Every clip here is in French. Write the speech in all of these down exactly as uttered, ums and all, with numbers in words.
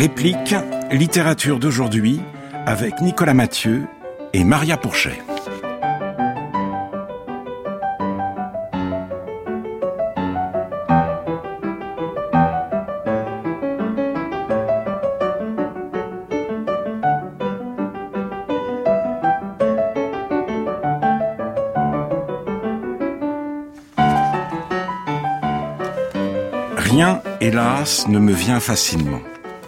Réplique, littérature d'aujourd'hui, avec Nicolas Mathieu et Maria Pourchet. Rien, hélas, ne me vient facilement.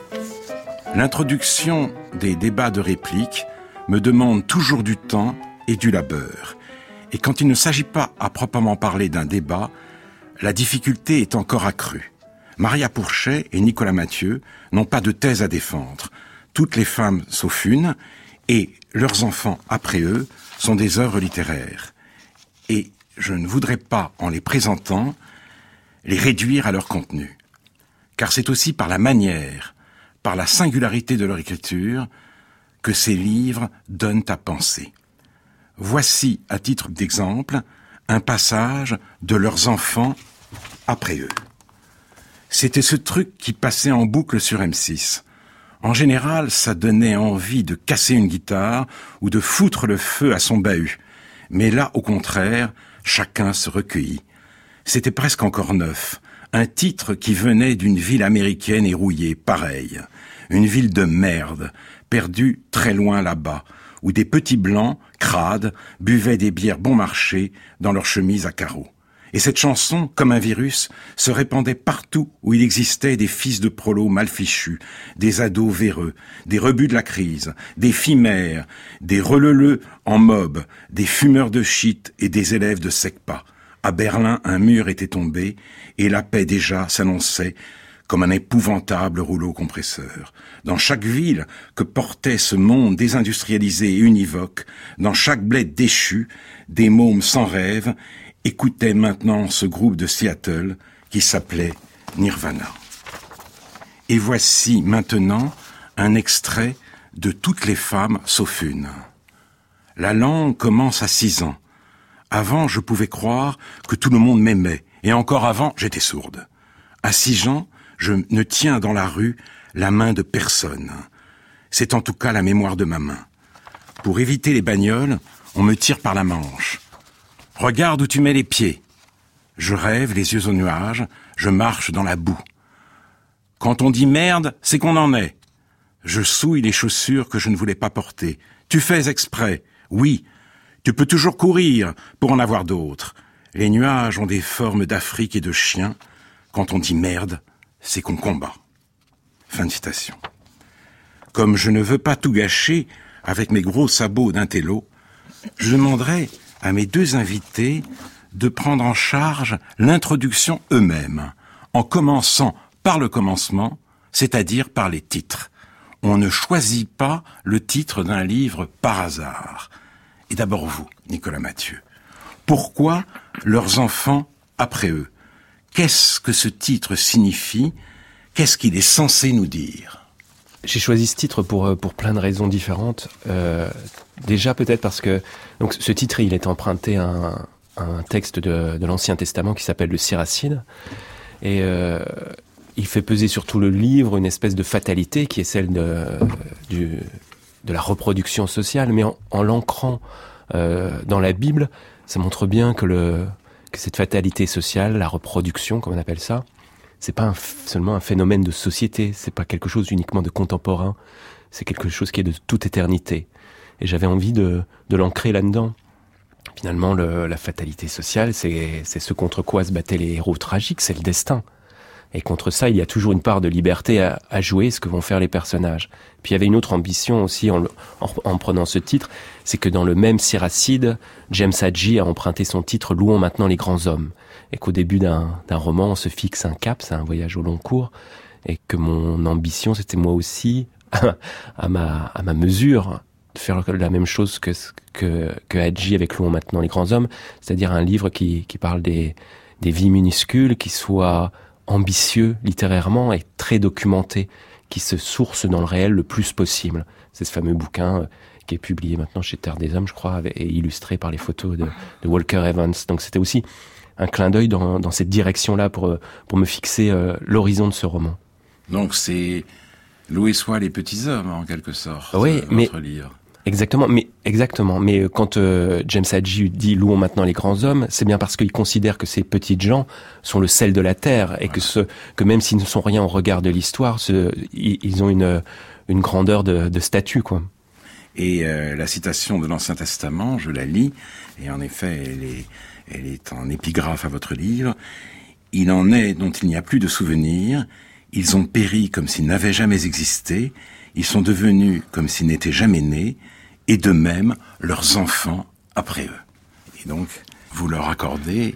L'introduction des débats de réplique me demande toujours du temps et du labeur. Et quand il ne s'agit pas à proprement parler d'un débat, la difficulté est encore accrue. Maria Pourchet et Nicolas Mathieu n'ont pas de thèse à défendre. Toutes les femmes sauf une, et leurs enfants après eux, sont des œuvres littéraires. Et je ne voudrais pas, en les présentant, les réduire à leur contenu. Car c'est aussi par la manière, par la singularité de leur écriture, que ces livres donnent à penser. Voici, à titre d'exemple, un passage de leurs enfants après eux. C'était ce truc qui passait en boucle sur M six. En général, ça donnait envie de casser une guitare ou de foutre le feu à son bahut. Mais là, au contraire, chacun se recueillit. C'était presque encore neuf. Un titre qui venait d'une ville américaine et rouillée, pareil. Une ville de merde, perdue très loin là-bas, où des petits blancs, crades, buvaient des bières bon marché dans leurs chemises à carreaux. Et cette chanson, comme un virus, se répandait partout où il existait des fils de prolos mal fichus, des ados véreux, des rebuts de la crise, des filles mères, des releleux en mob, des fumeurs de shit et des élèves de SECPA. À Berlin, un mur était tombé et la paix déjà s'annonçait comme un épouvantable rouleau compresseur. Dans chaque ville que portait ce monde désindustrialisé et univoque, dans chaque bled déchu, des mômes sans rêve écoutaient maintenant ce groupe de Seattle qui s'appelait Nirvana. Et voici maintenant un extrait de Toutes les femmes sauf une. La langue commence à six ans. Avant, je pouvais croire que tout le monde m'aimait, et encore avant, j'étais sourde. À six ans, je ne tiens dans la rue la main de personne. C'est en tout cas la mémoire de ma main. Pour éviter les bagnoles, on me tire par la manche. Regarde où tu mets les pieds. Je rêve, les yeux aux nuages, je marche dans la boue. Quand on dit merde, c'est qu'on en est. Je souille les chaussures que je ne voulais pas porter. Tu fais exprès, oui. Tu peux toujours courir pour en avoir d'autres. Les nuages ont des formes d'Afrique et de chiens. Quand on dit merde, c'est qu'on combat. Fin de citation. Comme je ne veux pas tout gâcher avec mes gros sabots d'intello, je demanderai à mes deux invités de prendre en charge l'introduction eux-mêmes, en commençant par le commencement, c'est-à-dire par les titres. On ne choisit pas le titre d'un livre par hasard. Et d'abord vous, Nicolas Mathieu. Pourquoi leurs enfants après eux? Qu'est-ce que ce titre signifie? Qu'est-ce qu'il est censé nous dire? J'ai choisi ce titre pour pour plein de raisons différentes. Euh, déjà peut-être parce que donc ce titre il est emprunté à un, à un texte de, de l'Ancien Testament qui s'appelle le Siracide et euh, il fait peser sur tout le livre une espèce de fatalité qui est celle de du de la reproduction sociale, mais en, en l'ancrant euh, dans la Bible, ça montre bien que, le, que cette fatalité sociale, la reproduction, comme on appelle ça, c'est pas un, seulement un phénomène de société, c'est pas quelque chose uniquement de contemporain, c'est quelque chose qui est de toute éternité. Et j'avais envie de, de l'ancrer là-dedans. Finalement, le, la fatalité sociale, c'est, c'est ce contre quoi se battaient les héros tragiques, c'est le destin. Et contre ça, il y a toujours une part de liberté à, à jouer, ce que vont faire les personnages. Puis il y avait une autre ambition aussi en, en, en prenant ce titre, c'est que dans le même Siracide, James Hadji a emprunté son titre « Louons maintenant les grands hommes ». Et qu'au début d'un, d'un roman, on se fixe un cap, c'est un voyage au long cours, et que mon ambition, c'était moi aussi, à ma, à ma mesure, de faire la même chose que, que, que Hadji avec « Louons maintenant les grands hommes », c'est-à-dire un livre qui, qui parle des, des vies minuscules, qui soit ambitieux littérairement et très documenté, qui se source dans le réel le plus possible. C'est ce fameux bouquin euh, qui est publié maintenant chez Terre des Hommes, je crois, et illustré par les photos de, de Walker Evans. Donc c'était aussi un clin d'œil dans, dans cette direction-là pour, pour me fixer euh, l'horizon de ce roman. Donc c'est Loués soient les petits hommes, en quelque sorte, oui, euh, mais votre livre. Exactement, mais exactement. Mais quand euh, James Hadji dit louons maintenant les grands hommes, c'est bien parce qu'il considère que ces petites gens sont le sel de la terre et ouais. que ce, que même s'ils ne sont rien au regard de l'histoire, ce, ils, ils ont une une grandeur de, de statut, quoi. Et euh, la citation de l'Ancien Testament, je la lis, et en effet, elle est elle est en épigraphe à votre livre. Il en est dont il n'y a plus de souvenir. Ils ont péri comme s'ils n'avaient jamais existé. Ils sont devenus comme s'ils n'étaient jamais nés. Et de même, leurs enfants après eux. Et donc, vous leur accordez,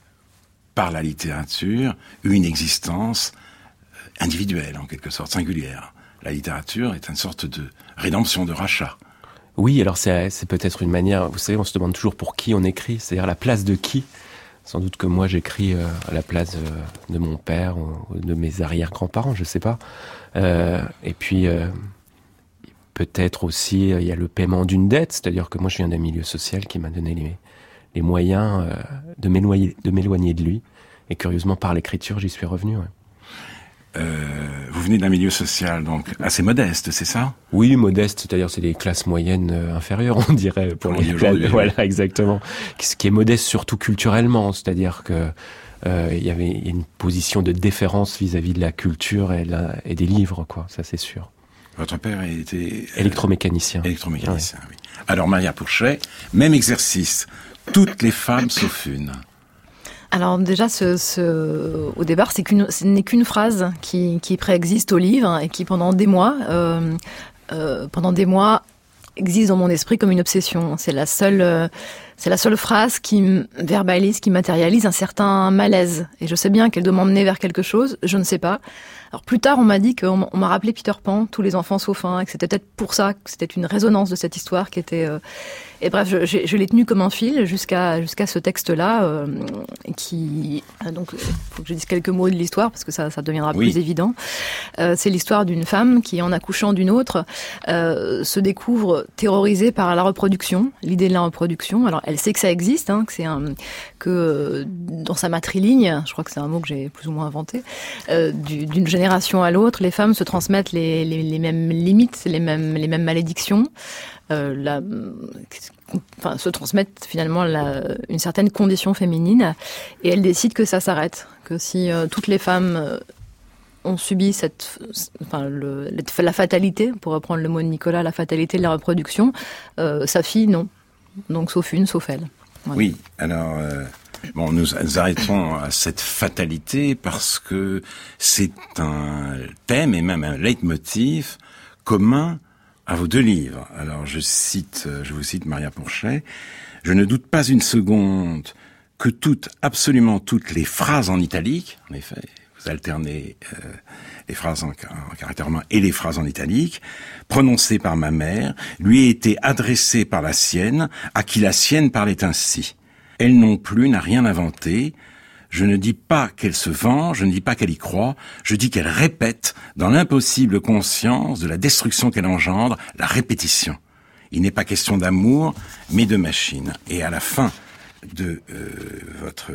par la littérature, une existence individuelle, en quelque sorte, singulière. La littérature est une sorte de rédemption, de rachat. Oui, alors c'est, c'est peut-être une manière, vous savez, on se demande toujours pour qui on écrit, c'est-à-dire la place de qui. Sans doute que moi j'écris euh, à la place euh, de mon père ou, ou de mes arrière-grands-parents, je sais pas. Euh, et puis... Euh, Peut-être aussi, il y a le paiement d'une dette, c'est-à-dire que moi je viens d'un milieu social qui m'a donné les, les moyens euh, de, m'éloigner, de m'éloigner de lui. Et curieusement, par l'écriture, j'y suis revenu. Ouais. Euh, vous venez d'un milieu social donc assez modeste, c'est ça ? Oui, modeste, c'est-à-dire c'est des classes moyennes euh, inférieures, on dirait, pour on les classes. Voilà, exactement. Ce qui est modeste surtout culturellement, c'est-à-dire que euh, il y avait une position de déférence vis-à-vis de la culture et, la, et des livres, quoi. Ça, c'est sûr. Votre père était... Euh, électromécanicien. Électromécanicien, oui. oui. Alors, Maria Pourchet, même exercice. Toutes les femmes sauf une. Alors déjà, ce, ce, au départ, c'est qu'une, ce n'est qu'une phrase qui, qui préexiste au livre et qui, pendant des mois, euh, euh, pendant des mois, existe dans mon esprit comme une obsession. C'est la seule... Euh, C'est la seule phrase qui verbalise, qui matérialise un certain malaise. Et je sais bien qu'elle doit m'emmener vers quelque chose, je ne sais pas. Alors plus tard, on m'a dit qu'on m'a rappelé Peter Pan, tous les enfants sauf un, et que c'était peut-être pour ça, que c'était une résonance de cette histoire qui était... Euh... Et bref, je, je, je l'ai tenu comme un fil jusqu'à jusqu'à ce texte-là, euh, qui... Donc, il faut que je dise quelques mots de l'histoire, parce que ça, ça deviendra oui. plus évident. Euh, c'est l'histoire d'une femme qui, en accouchant d'une autre, euh, se découvre terrorisée par la reproduction, l'idée de la reproduction. Alors, elle sait que ça existe, hein, que c'est un... que dans sa matriligne, je crois que c'est un mot que j'ai plus ou moins inventé, euh, du, d'une génération à l'autre, les femmes se transmettent les, les, les mêmes limites, les mêmes, les mêmes malédictions, euh, la, enfin, se transmettent finalement la, une certaine condition féminine, et elles décident que ça s'arrête, que si euh, toutes les femmes euh, ont subi cette, enfin, le, la fatalité, pour reprendre le mot de Nicolas, la fatalité de la reproduction, euh, sa fille, non. Donc sauf une, sauf elle. Voilà. Oui, alors... Euh... Bon, nous, nous arrêtons à cette fatalité parce que c'est un thème et même un leitmotiv commun à vos deux livres. Alors, je cite, je vous cite Maria Pourchet. « Je ne doute pas une seconde que toutes, absolument toutes les phrases en italique, en effet, vous alternez euh, les phrases en, en caractère romain et les phrases en italique, prononcées par ma mère, lui aient été adressées par la sienne, à qui la sienne parlait ainsi. Elle non plus n'a rien inventé. Je ne dis pas qu'elle se venge, je ne dis pas qu'elle y croit, je dis qu'elle répète dans l'impossible conscience de la destruction qu'elle engendre, la répétition. Il n'est pas question d'amour, mais de machine. » Et à la fin de euh, votre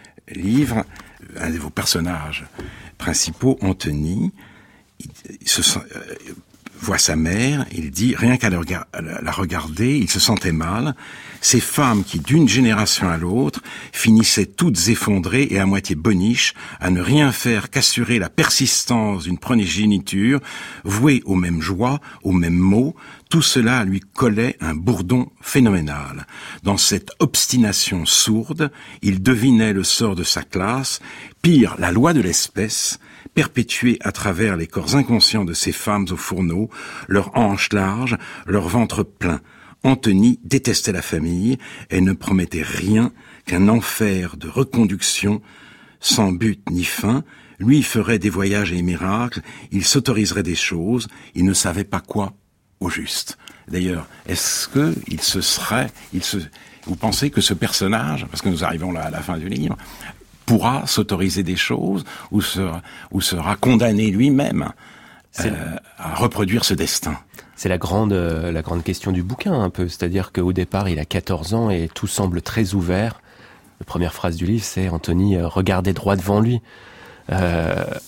livre, un de vos personnages principaux, Anthony, il, il se sent... Euh, voit sa mère, il dit, rien qu'à la regarder, il se sentait mal. Ces femmes qui, d'une génération à l'autre, finissaient toutes effondrées et à moitié boniches, à ne rien faire qu'assurer la persistance d'une progéniture, vouée aux mêmes joies, aux mêmes maux, tout cela lui collait un bourdon phénoménal. Dans cette obstination sourde, il devinait le sort de sa classe, pire, la loi de l'espèce, perpétuée à travers les corps inconscients de ces femmes aux fourneaux, leurs hanches larges, leur ventre plein. Anthony détestait la famille et ne promettait rien qu'un enfer de reconduction sans but ni fin. Lui ferait des voyages et des miracles, il s'autoriserait des choses, il ne savait pas quoi au juste. D'ailleurs, est-ce que il se serait, il se, vous pensez que ce personnage, parce que nous arrivons là à la fin du livre, pourra s'autoriser des choses ou sera, ou sera condamné lui-même euh, à reproduire ce destin? C'est la grande, euh, la grande question du bouquin, un peu. C'est-à-dire qu'au départ, il a quatorze ans et tout semble très ouvert. La première phrase du livre, c'est Anthony euh, regardait droit devant lui. Euh,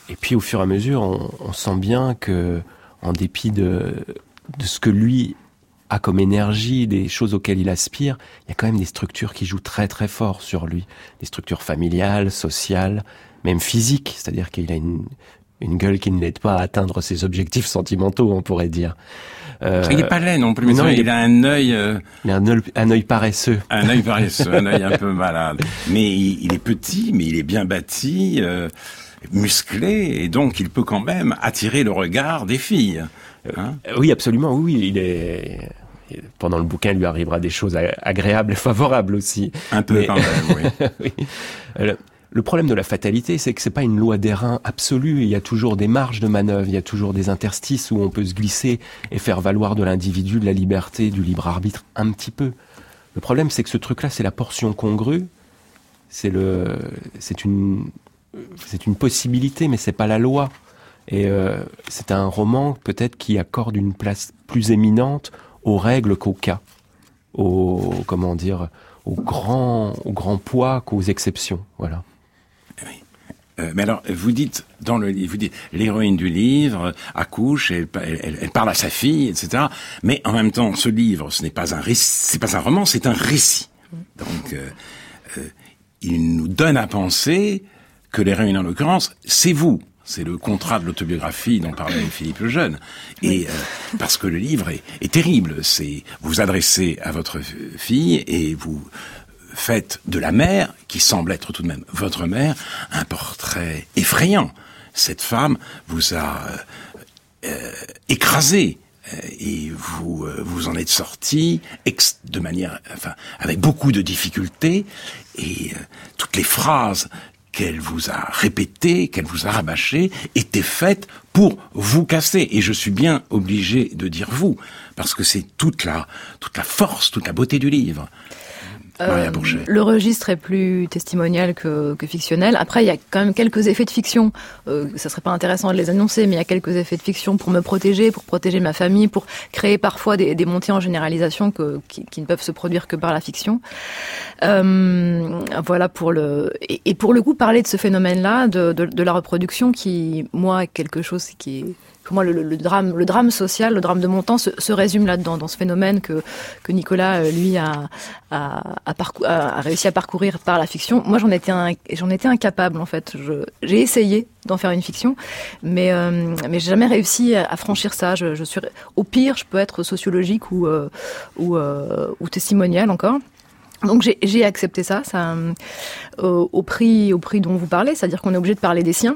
et puis au fur et à mesure, on, on sent bien que, en dépit de, de ce que lui a comme énergie, des choses auxquelles il aspire, il y a quand même des structures qui jouent très très fort sur lui. Des structures familiales, sociales, même physiques. C'est-à-dire qu'il a une, une gueule qui ne l'aide pas à atteindre ses objectifs sentimentaux, on pourrait dire. Euh, il n'est pas laid non plus, mais non, il, il a un œil... Euh, il a un œil, un œil paresseux. Un œil paresseux, un œil un peu malade. Mais il, il est petit, mais il est bien bâti, euh, musclé, et donc il peut quand même attirer le regard des filles. Hein? Euh, oui, absolument, oui, il est... Pendant le bouquin, il lui arrivera des choses agréables et favorables aussi. Un peu mais... quand même, oui. oui. Euh, Le problème de la fatalité, c'est que c'est pas une loi d'airain absolue. Il y a toujours des marges de manœuvre, il y a toujours des interstices où on peut se glisser et faire valoir de l'individu, de la liberté, du libre arbitre, un petit peu. Le problème, c'est que ce truc-là, c'est la portion congrue. C'est le, c'est une, c'est une possibilité, mais c'est pas la loi. Et euh, c'est un roman peut-être qui accorde une place plus éminente aux règles qu'aux cas, au comment dire, au grand, au grand poids qu'aux exceptions. Voilà. Oui. Euh, mais alors, vous dites dans le livre, vous dites l'héroïne du livre accouche, elle, elle, elle parle à sa fille, et cetera. Mais en même temps, ce livre, ce n'est pas un récit, c'est pas un roman, c'est un récit. Donc, euh, euh, il nous donne à penser que l'héroïne, en l'occurrence, c'est vous. C'est le contrat de l'autobiographie dont parlait Philippe le Jeune. Et euh, parce que le livre est, est terrible. C'est vous vous adressez à votre fille et vous faites de la mère, qui semble être tout de même votre mère, un portrait effrayant. Cette femme vous a euh, euh, écrasé euh, et vous euh, vous en êtes sorti ex- de manière, enfin, avec beaucoup de difficultés et euh, toutes les phrases qu'elle vous a répétées, qu'elle vous a rabâchées, étaient faites pour vous casser. Et je suis bien obligé de dire vous, parce que c'est toute la toute la force, toute la beauté du livre. Euh, le registre est plus testimonial que, que fictionnel. Après, il y a quand même quelques effets de fiction. Euh, ça serait pas intéressant de les annoncer, mais il y a quelques effets de fiction pour me protéger, pour protéger ma famille, pour créer parfois des, des montées en généralisation que, qui, qui ne peuvent se produire que par la fiction. Euh, voilà pour le et, et pour le coup parler de ce phénomène-là, de, de, de la reproduction, qui moi est quelque chose qui est pour moi, le, le, le drame, le drame social, le drame de mon temps se, se résume là-dedans, dans ce phénomène que que Nicolas, lui, a a, a, parcou- a, a réussi à parcourir par la fiction. Moi, j'en étais un, j'en étais incapable en fait. Je, j'ai essayé d'en faire une fiction, mais euh, mais j'ai jamais réussi à, à franchir ça. Je, je suis, au pire, je peux être sociologique ou euh, ou, euh, ou testimonial encore. Donc j'ai, j'ai accepté ça, ça euh, au prix au prix dont vous parlez, c'est-à-dire qu'on est obligé de parler des siens.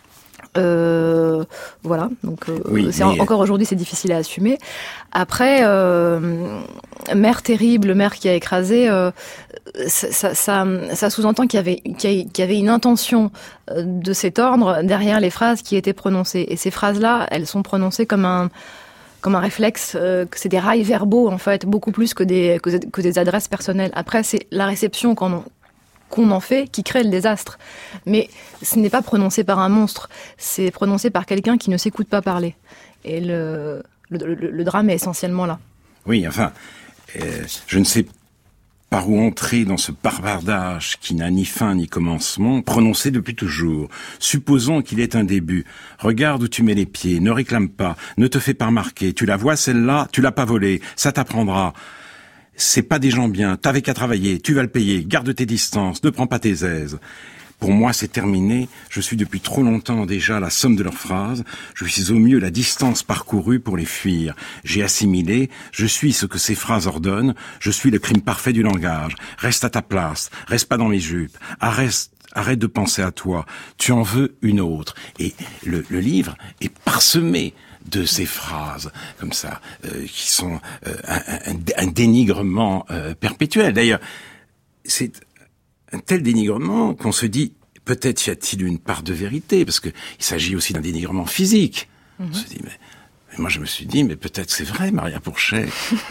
Euh, voilà, donc euh, oui, c'est mais... encore aujourd'hui c'est difficile à assumer. Après, euh, mère terrible, mère qui a écrasé, euh, ça, ça, ça, ça sous-entend qu'il y avait qu'il y avait une intention de cet ordre derrière les phrases qui étaient prononcées. Et ces phrases-là, elles sont prononcées comme un comme un réflexe, euh, que c'est des rails verbaux en fait, beaucoup plus que des que, que des adresses personnelles. Après, c'est la réception qu'on en qu'on en fait, qui crée le désastre. Mais ce n'est pas prononcé par un monstre, c'est prononcé par quelqu'un qui ne s'écoute pas parler. Et le, le, le, le drame est essentiellement là. Oui, enfin, euh, je ne sais par où entrer dans ce bavardage qui n'a ni fin ni commencement, prononcé depuis toujours. Supposons qu'il ait un début. Regarde où tu mets les pieds, ne réclame pas, ne te fais pas remarquer. Tu la vois celle-là, tu l'as pas volée, ça t'apprendra. C'est pas des gens bien, t'avais qu'à travailler, tu vas le payer, garde tes distances, ne prends pas tes aises. Pour moi, c'est terminé, je suis depuis trop longtemps déjà la somme de leurs phrases, je suis au mieux la distance parcourue pour les fuir. J'ai assimilé, je suis ce que ces phrases ordonnent, je suis le crime parfait du langage. Reste à ta place, reste pas dans mes jupes, arrête, arrête de penser à toi, tu en veux une autre. Et le, le livre est parsemé de ces phrases comme ça, euh, qui sont euh, un, un, un dénigrement euh, perpétuel. D'ailleurs, c'est un tel dénigrement qu'on se dit, peut-être y a-t-il une part de vérité, parce que il s'agit aussi d'un dénigrement physique. Mm-hmm. On se dit, mais, mais moi je me suis dit, mais peut-être c'est vrai, Maria Pourchet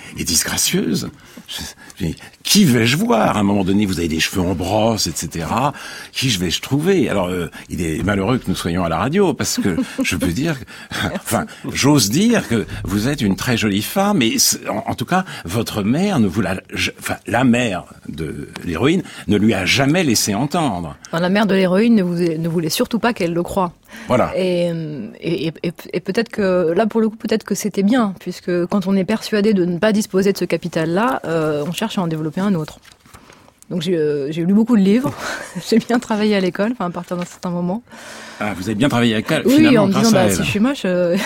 et disgracieuse. Je, je, qui vais-je voir? À un moment donné, vous avez des cheveux en brosse, et cetera. Qui je vais-je trouver? Alors, euh, il est malheureux que nous soyons à la radio, parce que je peux dire, que, enfin, j'ose dire que vous êtes une très jolie femme, et en, en tout cas, votre mère ne vous l'a, enfin, la mère de l'héroïne ne lui a jamais laissé entendre. Enfin, la mère de l'héroïne ne, vous, ne voulait surtout pas qu'elle le croie. Voilà. Et, et, et, et peut-être que, là, pour le coup, peut-être que c'était bien, puisque quand on est persuadé de ne pas disposer de ce capital-là, euh, on cherche à en développer un autre. Donc j'ai, euh, j'ai lu beaucoup de livres, j'ai bien travaillé à l'école, enfin à partir d'un certain moment. Ah, vous avez bien travaillé à l'école, oui, finalement, en me grâce disant, à bah, elle. si je suis moche... Euh...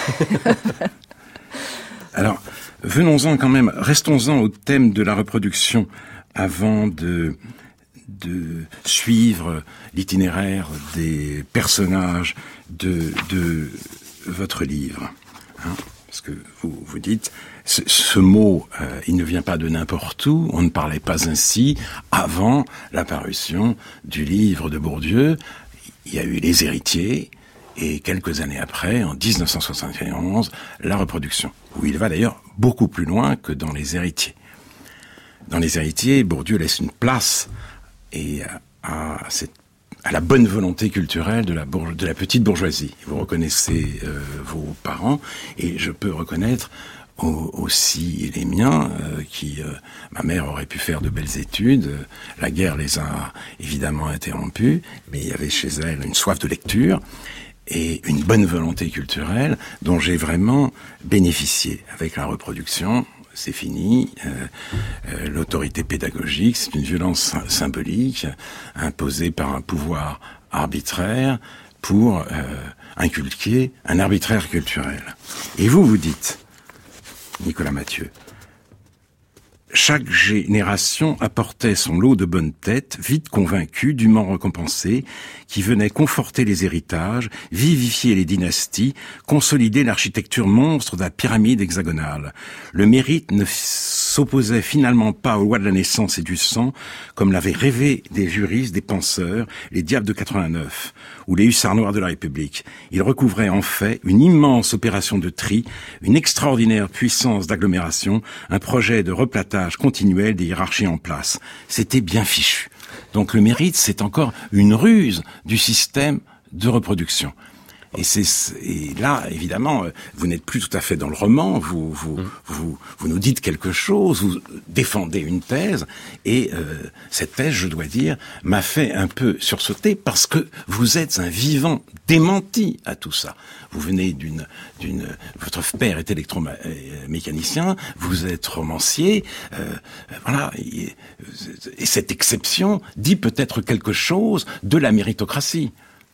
Alors, venons-en quand même, restons-en au thème de la reproduction avant de, de suivre l'itinéraire des personnages de, de votre livre. Hein, parce que vous, vous dites, ce, ce mot, euh, il ne vient pas de n'importe où, on ne parlait pas ainsi avant la parution du livre de Bourdieu. Il y a eu Les Héritiers, et quelques années après, en dix-neuf cent soixante et onze, la reproduction, où il va d'ailleurs beaucoup plus loin que dans Les Héritiers. Dans Les Héritiers, Bourdieu laisse une place et à, cette, à la bonne volonté culturelle de la, bourge, de la petite bourgeoisie. Vous reconnaissez euh, vos parents, et je peux reconnaître au, aussi les miens, euh, qui, euh, ma mère aurait pu faire de belles études, la guerre les a évidemment interrompues, mais il y avait chez elle une soif de lecture, et une bonne volonté culturelle dont j'ai vraiment bénéficié. Avec la reproduction, c'est fini. Euh, euh, l'autorité pédagogique, c'est une violence symbolique imposée par un pouvoir arbitraire pour euh, inculquer un arbitraire culturel. Et vous, vous dites, Nicolas Mathieu, chaque génération apportait son lot de bonnes têtes, vite convaincues, dûment récompensées, qui venaient conforter les héritages, vivifier les dynasties, consolider l'architecture monstre de la pyramide hexagonale. Le mérite ne s'opposait finalement pas aux lois de la naissance et du sang, comme l'avaient rêvé des juristes, des penseurs, les diables de quatre-vingt-neuf, ou les hussards noirs de la République. Il recouvrait en fait une immense opération de tri, une extraordinaire puissance d'agglomération, un projet de replatage continuel des hiérarchies en place. C'était bien fichu. Donc le mérite, c'est encore une ruse du système de reproduction. Et c'est et là, évidemment, vous n'êtes plus tout à fait dans le roman. Vous vous mmh. vous, vous nous dites quelque chose, vous défendez une thèse, et euh, cette thèse, je dois dire, m'a fait un peu sursauter parce que vous êtes un vivant démenti à tout ça. Vous venez d'une d'une votre père est électromécanicien, vous êtes romancier, euh, voilà. Et, et cette exception dit peut-être quelque chose de la méritocratie.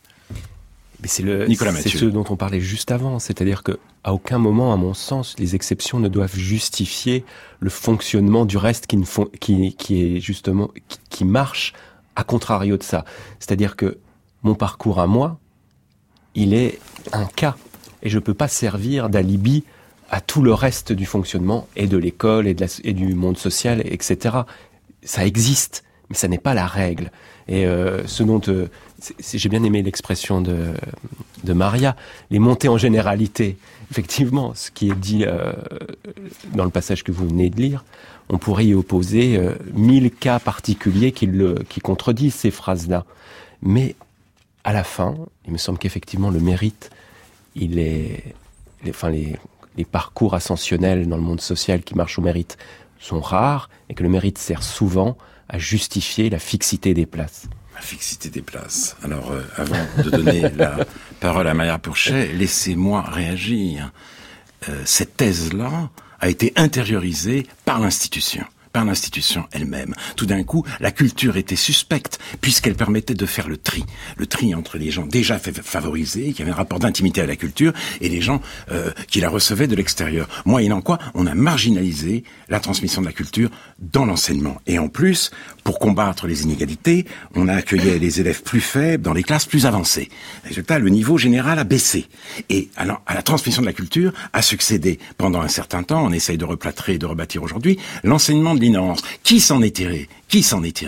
Mais c'est, le, c'est ce dont on parlait juste avant, c'est-à-dire que à aucun moment, à mon sens, les exceptions ne doivent justifier le fonctionnement du reste qui, ne font, qui, qui est justement qui, qui marche à contrario de ça. C'est-à-dire que mon parcours à moi, il est un cas, et je peux pas servir d'alibi à tout le reste du fonctionnement et de l'école et, de la, et du monde social, et cetera. Ça existe, mais ça n'est pas la règle. Et euh, ce dont euh, c'est, c'est, j'ai bien aimé l'expression de, de Maria, les montées en généralité. Effectivement, ce qui est dit euh, dans le passage que vous venez de lire, on pourrait y opposer euh, mille cas particuliers qui, le, qui contredisent ces phrases-là. Mais à la fin, il me semble qu'effectivement le mérite, il est, les, enfin les, les parcours ascensionnels dans le monde social qui marchent au mérite sont rares, et que le mérite sert souvent à justifier la fixité des places. La fixité des places. Alors, euh, avant de donner la parole à Maya Pourchet, laissez-moi réagir. Euh, cette thèse-là a été intériorisée par l'institution, par l'institution elle-même. Tout d'un coup, la culture était suspecte, puisqu'elle permettait de faire le tri. Le tri entre les gens déjà favorisés, qui avaient un rapport d'intimité à la culture, et les gens euh, qui la recevaient de l'extérieur. Moyennant quoi, on a marginalisé la transmission de la culture dans l'enseignement. Et en plus, pour combattre les inégalités, on a accueilli les élèves plus faibles dans les classes plus avancées. Résultat, le niveau général a baissé. Et alors, à la transmission de la culture a succédé, pendant un certain temps, on essaye de replâtrer et de rebâtir aujourd'hui, l'enseignement de l'ignorance. Qui s'en est tiré ? Qui s'en est tiré ?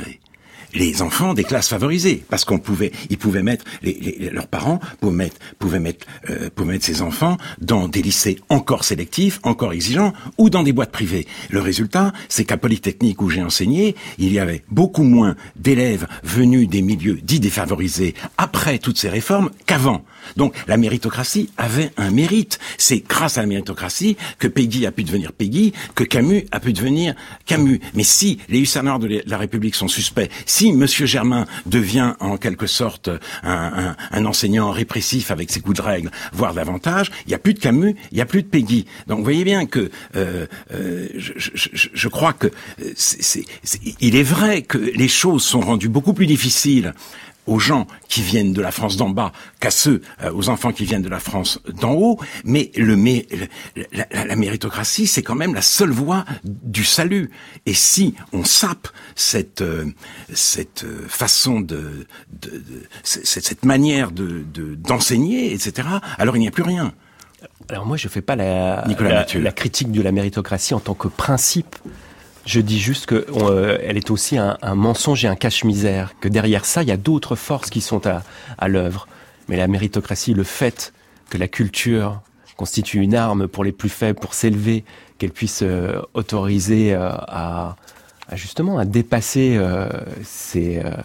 les enfants des classes favorisées, parce qu'on pouvait, ils pouvaient mettre, les, les, leurs parents pouvaient mettre, pouvaient mettre, euh, pouvaient mettre ces enfants dans des lycées encore sélectifs, encore exigeants, ou dans des boîtes privées. Le résultat, c'est qu'à Polytechnique où j'ai enseigné, il y avait beaucoup moins d'élèves venus des milieux dits défavorisés après toutes ces réformes qu'avant. Donc la méritocratie avait un mérite. C'est grâce à la méritocratie que Péguy a pu devenir Péguy, que Camus a pu devenir Camus. Mais si les hussards noirs de la République sont suspects, si Monsieur Germain devient en quelque sorte un, un, un enseignant répressif avec ses coups de règle, voire davantage, il n'y a plus de Camus, il n'y a plus de Péguy. Donc vous voyez bien que euh, euh, je, je, je, je crois que c'est, c'est, c'est, il est vrai que les choses sont rendues beaucoup plus difficiles aux gens qui viennent de la France d'en bas qu'à ceux, euh, aux enfants qui viennent de la France d'en haut, mais le, mais, le la, la, la méritocratie, c'est quand même la seule voie du salut. Et si on sape cette euh, cette façon de, de, de cette, cette manière de, de d'enseigner, et cetera, alors il n'y a plus rien. Alors moi, je fais pas la, la, la critique de la méritocratie en tant que principe. Je dis juste que euh, elle est aussi un, un mensonge et un cache-misère, que derrière ça, il y a d'autres forces qui sont à, à l'œuvre. Mais la méritocratie, le fait que la culture constitue une arme pour les plus faibles, pour s'élever, qu'elle puisse euh, autoriser euh, à, à justement à dépasser euh, ces, euh,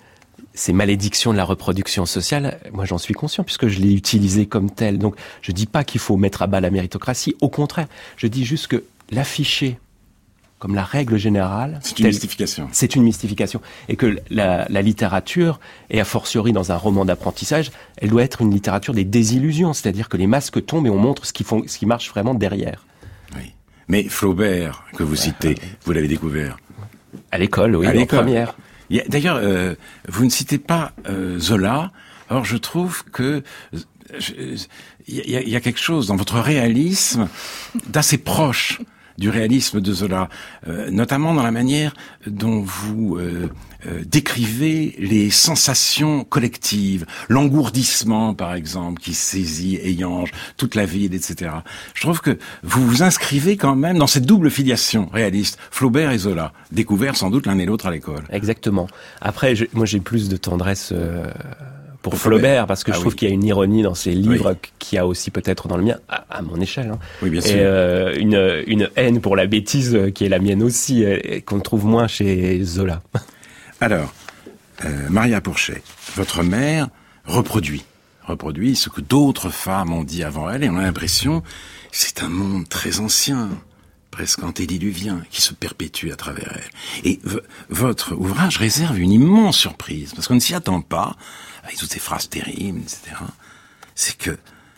ces malédictions de la reproduction sociale, moi j'en suis conscient puisque je l'ai utilisée comme telle. Donc je dis pas qu'il faut mettre à bas la méritocratie, au contraire, je dis juste que l'afficher comme la règle générale, c'est une telle, mystification. C'est une mystification. Et que la, la littérature, et a fortiori dans un roman d'apprentissage, elle doit être une littérature des désillusions, c'est-à-dire que les masques tombent et on montre ce qui, font, ce qui marche vraiment derrière. Oui. Mais Flaubert, que vous citez, ouais. Vous l'avez découvert à l'école, oui, à l'école. En première. Il y a, d'ailleurs, euh, vous ne citez pas euh, Zola. Or, je trouve que il y, y, y a quelque chose dans votre réalisme d'assez proche du réalisme de Zola, euh, notamment dans la manière dont vous euh, euh, décrivez les sensations collectives, l'engourdissement par exemple qui saisit Eyange, toute la ville, et cetera. Je trouve que vous vous inscrivez quand même dans cette double filiation réaliste, Flaubert et Zola, découverts sans doute l'un et l'autre à l'école. Exactement. Après, je, moi j'ai plus de tendresse euh, pour, pour Flaubert, Flaubert, parce que ah, je trouve oui. qu'il y a une ironie dans ses livres oui. qu'il y a aussi peut-être dans le mien, à, à mon échelle. Hein. Oui, bien sûr. Et euh, une, une haine pour la bêtise qui est la mienne aussi, et qu'on trouve moins chez Zola. Alors, euh, Maria Pourchet, votre mère reproduit, reproduit ce que d'autres femmes ont dit avant elle, et on a l'impression que c'est un monde très ancien, presque antédiluvien, qui se perpétue à travers elle. Et v- votre ouvrage réserve une immense surprise, parce qu'on ne s'y attend pas, avec toutes ces phrases terribles, et cetera. C'est que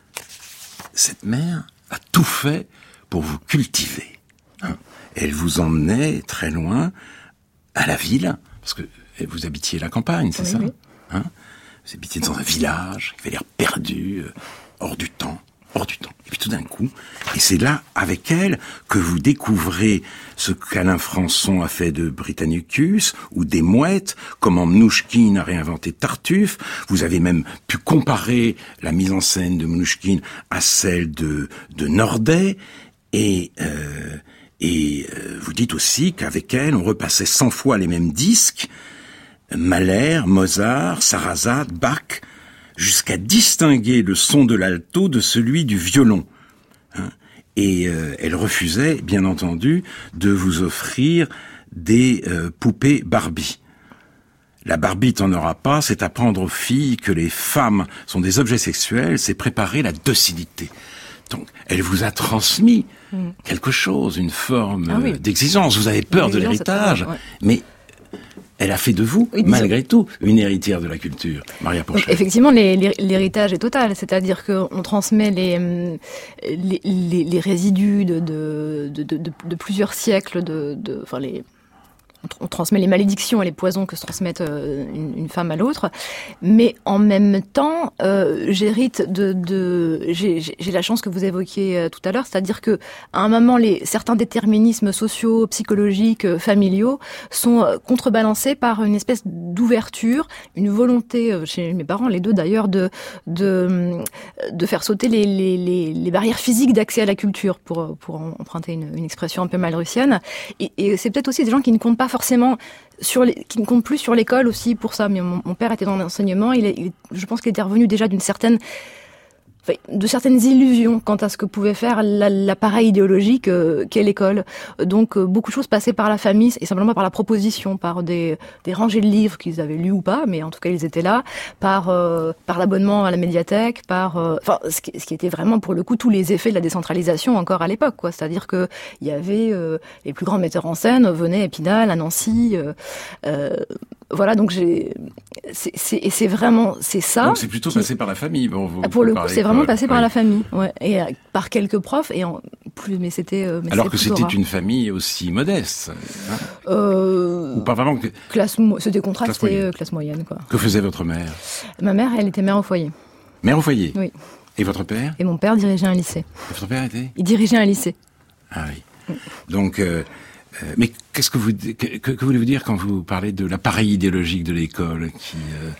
cette mère a tout fait pour vous cultiver. Hein. Elle vous emmenait très loin, à la ville, parce que vous habitiez la campagne, c'est oui, ça oui. Hein. Vous habitiez dans un village qui avait l'air perdu, euh, hors du temps. hors du temps. Et puis tout d'un coup, et c'est là, avec elle, que vous découvrez ce qu'Alain Françon a fait de Britannicus, ou des mouettes, comment Mnouchkine a réinventé Tartuffe. Vous avez même pu comparer la mise en scène de Mnouchkine à celle de, de Nordet, et, euh, et euh, vous dites aussi qu'avec elle, on repassait cent fois les mêmes disques, Mahler, Mozart, Sarrazade, Bach, jusqu'à distinguer le son de l'alto de celui du violon. Hein. Et euh, elle refusait, bien entendu, de vous offrir des euh, poupées Barbie. La Barbie t'en aura pas, c'est apprendre aux filles que les femmes sont des objets sexuels, c'est préparer la docilité. Donc, elle vous a transmis mmh. quelque chose, une forme ah oui. d'exigence. Vous avez peur de l'héritage, ouais. mais elle a fait de vous, oui, malgré tout, une héritière de la culture, Maria Pourchet. Donc, effectivement, les, les, l'héritage est total, c'est-à-dire qu'on transmet les, les, les, les résidus de, de, de, de, de plusieurs siècles, de, de, enfin les... on transmet les malédictions et les poisons que se transmettent une, une femme à l'autre, mais en même temps, euh, j'hérite de, de j'ai, j'ai la chance que vous évoquiez tout à l'heure, c'est-à-dire que à un moment, les certains déterminismes sociaux, psychologiques, familiaux sont contrebalancés par une espèce d'ouverture, une volonté chez mes parents, les deux d'ailleurs, de de de faire sauter les les les, les barrières physiques d'accès à la culture, pour pour emprunter une, une expression un peu malrussienne, et, et c'est peut-être aussi des gens qui ne comptent pas forcément sur les, qui ne compte plus sur l'école aussi pour ça. Mais mon, mon père était dans l'enseignement. Il, est, il est, je pense qu'il était revenu déjà d'une certaine Enfin, de certaines illusions quant à ce que pouvait faire la, l'appareil idéologique euh, qu'est l'école. Donc euh, beaucoup de choses passaient par la famille et simplement par la proposition, par des, des rangées de livres qu'ils avaient lus ou pas, mais en tout cas ils étaient là, par euh, par l'abonnement à la médiathèque, par euh, enfin ce qui, ce qui était vraiment pour le coup tous les effets de la décentralisation encore à l'époque, quoi. C'est-à-dire que il y avait euh, les plus grands metteurs en scène venaient à Épinal, à Nancy. Euh, euh, Voilà, donc j'ai, c'est, c'est, et c'est vraiment, c'est ça. Donc c'est plutôt qui... passé par la famille. Bon, vous, pour le coup, c'est vraiment passé oui. par la famille, ouais, et euh, par quelques profs, et en plus, mais c'était. Euh, mais Alors que c'était rare. une famille aussi modeste. Hein euh, Ou pas vraiment. Que... Classe, c'était contrasté, classe moyenne. classe moyenne, quoi. Que faisait votre mère? Ma mère, elle était mère au foyer. Mère au foyer. Oui. Et votre père? Et mon père dirigeait un lycée. Et votre père était? Il dirigeait un lycée. Ah oui. oui. Donc. Euh, Euh, mais qu'est-ce que vous que, que, que voulez-vous dire quand vous parlez de l'appareil idéologique de l'école qui euh,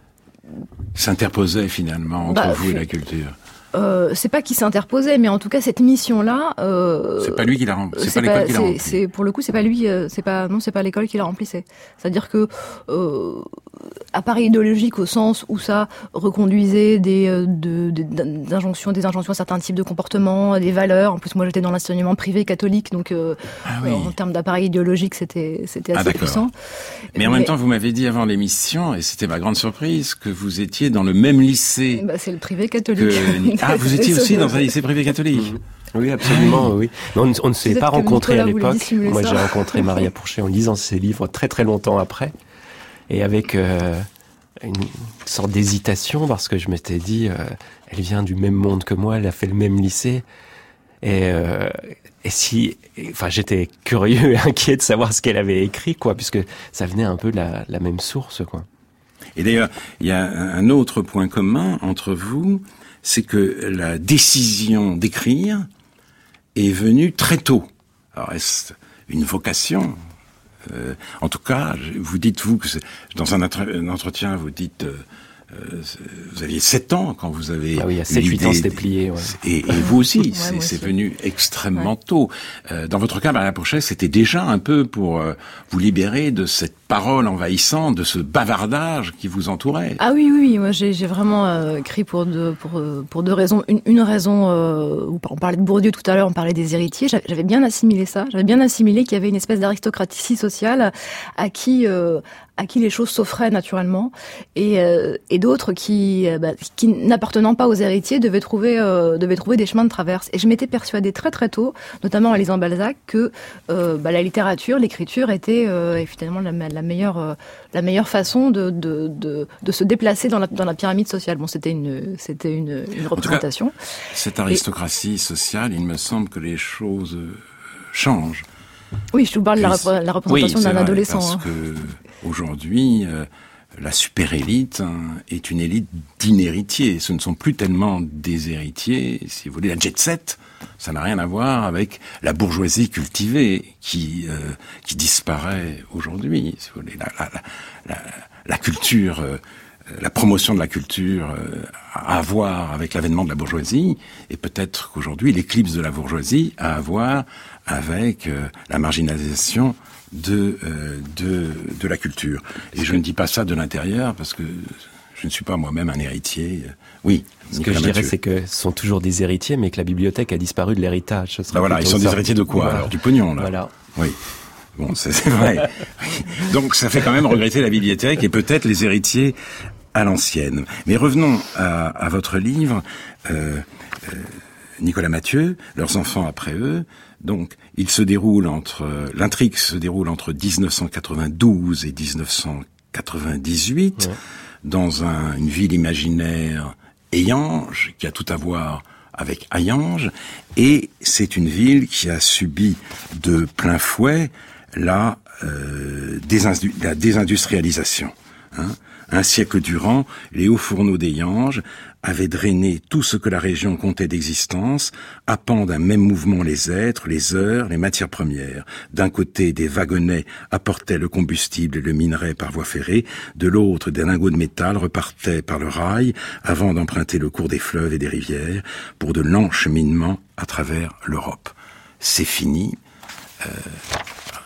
s'interposait finalement entre bah, vous et la culture? Euh, c'est pas qu'il s'interposait, mais en tout cas cette mission-là. Euh, c'est pas lui qui l'a remplie. C'est, c'est pas l'école qui l'a remplie. C'est pour le coup, c'est pas lui. Euh, c'est pas non, c'est pas l'école qui la remplissait. C'est-à-dire que euh, appareil idéologique au sens où ça reconduisait des, euh, de, de, d'injonctions, des injonctions à certains types de comportements, des valeurs. En plus, moi, j'étais dans l'enseignement privé catholique, donc euh, ah oui. en termes d'appareil idéologique, c'était c'était assez ah, puissant. Mais en mais, même temps, vous m'avez dit avant l'émission, et c'était ma grande surprise, que vous étiez dans le même lycée. Bah, c'est le privé catholique. Que... Ah, vous étiez aussi dans un lycée privé catholique? Mmh. Oui, absolument, oui. Mais on, on ne s'est pas rencontrés à l'époque. Moi, ça. j'ai rencontré Maria Pourchet en lisant ses livres très très longtemps après, et avec euh, une sorte d'hésitation, parce que je m'étais dit, euh, elle vient du même monde que moi, elle a fait le même lycée, et, euh, et si... Enfin, j'étais curieux et inquiet de savoir ce qu'elle avait écrit, quoi, puisque ça venait un peu de la, la même source, quoi. Et d'ailleurs, il y a un autre point commun entre vous, c'est que la décision d'écrire est venue très tôt. Alors, est-ce une vocation? euh, En tout cas, vous dites, vous, que c'est, dans un, entre- un entretien, vous dites... Euh, Euh, vous aviez sept ans quand vous avez... Ah oui, à sept huit ans, c'était plié. Ouais. Et, et vous aussi, ouais, c'est, c'est aussi. venu extrêmement ouais. tôt. Euh, dans votre cas, Maria Pourchet, c'était déjà un peu pour euh, vous libérer de cette parole envahissante, de ce bavardage qui vous entourait. Ah oui, oui, moi j'ai, j'ai vraiment euh, écrit pour deux, pour, pour deux raisons. Une, une raison, euh, on parlait de Bourdieu tout à l'heure, on parlait des héritiers, j'avais, j'avais bien assimilé ça, j'avais bien assimilé qu'il y avait une espèce d'aristocratie sociale à qui... Euh, à qui les choses s'offraient naturellement, et, euh, et d'autres qui, euh, bah, qui n'appartenant pas aux héritiers devaient trouver, euh, devaient trouver des chemins de traverse. Et je m'étais persuadée très très tôt, notamment en lisant Balzac, que euh, bah, la littérature, l'écriture était euh, finalement la, la meilleure, euh, la meilleure façon de, de, de, de se déplacer dans la, dans la pyramide sociale. Bon, c'était une, c'était une, une représentation. En tout cas, cette aristocratie et... sociale, il me semble que les choses changent. Oui, je vous parle de la, repr- la représentation oui, d'un vrai, adolescent. Parce hein. que aujourd'hui, euh, la super-élite hein, est une élite d'inhéritiers. Ce ne sont plus tellement des héritiers, si vous voulez. La jet-set, ça n'a rien à voir avec la bourgeoisie cultivée qui euh, qui disparaît aujourd'hui. Si vous voulez, la, la, la, la culture, euh, la promotion de la culture euh, à voir avec l'avènement de la bourgeoisie, et peut-être qu'aujourd'hui l'éclipse de la bourgeoisie a à voir avec euh, la marginalisation de, euh, de de la culture. Et je ne dis pas ça de l'intérieur parce que je ne suis pas moi-même un héritier. Oui. Ce que je dirais, c'est que ce sont toujours des héritiers, mais que la bibliothèque a disparu de l'héritage. Ben voilà, ils sont ça. Des héritiers de quoi voilà. Alors, du pognon, là. Voilà. Oui. Bon, c'est, c'est vrai. Donc ça fait quand même regretter la bibliothèque et peut-être les héritiers à l'ancienne. Mais revenons à, à votre livre, euh, euh, Nicolas Mathieu, leurs enfants après eux. Donc, il se déroule entre l'intrigue se déroule entre dix-neuf cent quatre-vingt-douze et dix-neuf cent quatre-vingt-dix-huit, ouais. dans un, une ville imaginaire, Hayange, qui a tout à voir avec Hayange, et c'est une ville qui a subi de plein fouet la, euh, désindu- la désindustrialisation. Hein. Un siècle durant, les hauts fourneaux d'Hayange avaient drainé tout ce que la région comptait d'existence, happant d'un même mouvement les êtres, les heures, les matières premières. D'un côté, des wagonnets apportaient le combustible et le minerai par voie ferrée, de l'autre, des lingots de métal repartaient par le rail avant d'emprunter le cours des fleuves et des rivières pour de lents cheminements à travers l'Europe. C'est fini. Euh,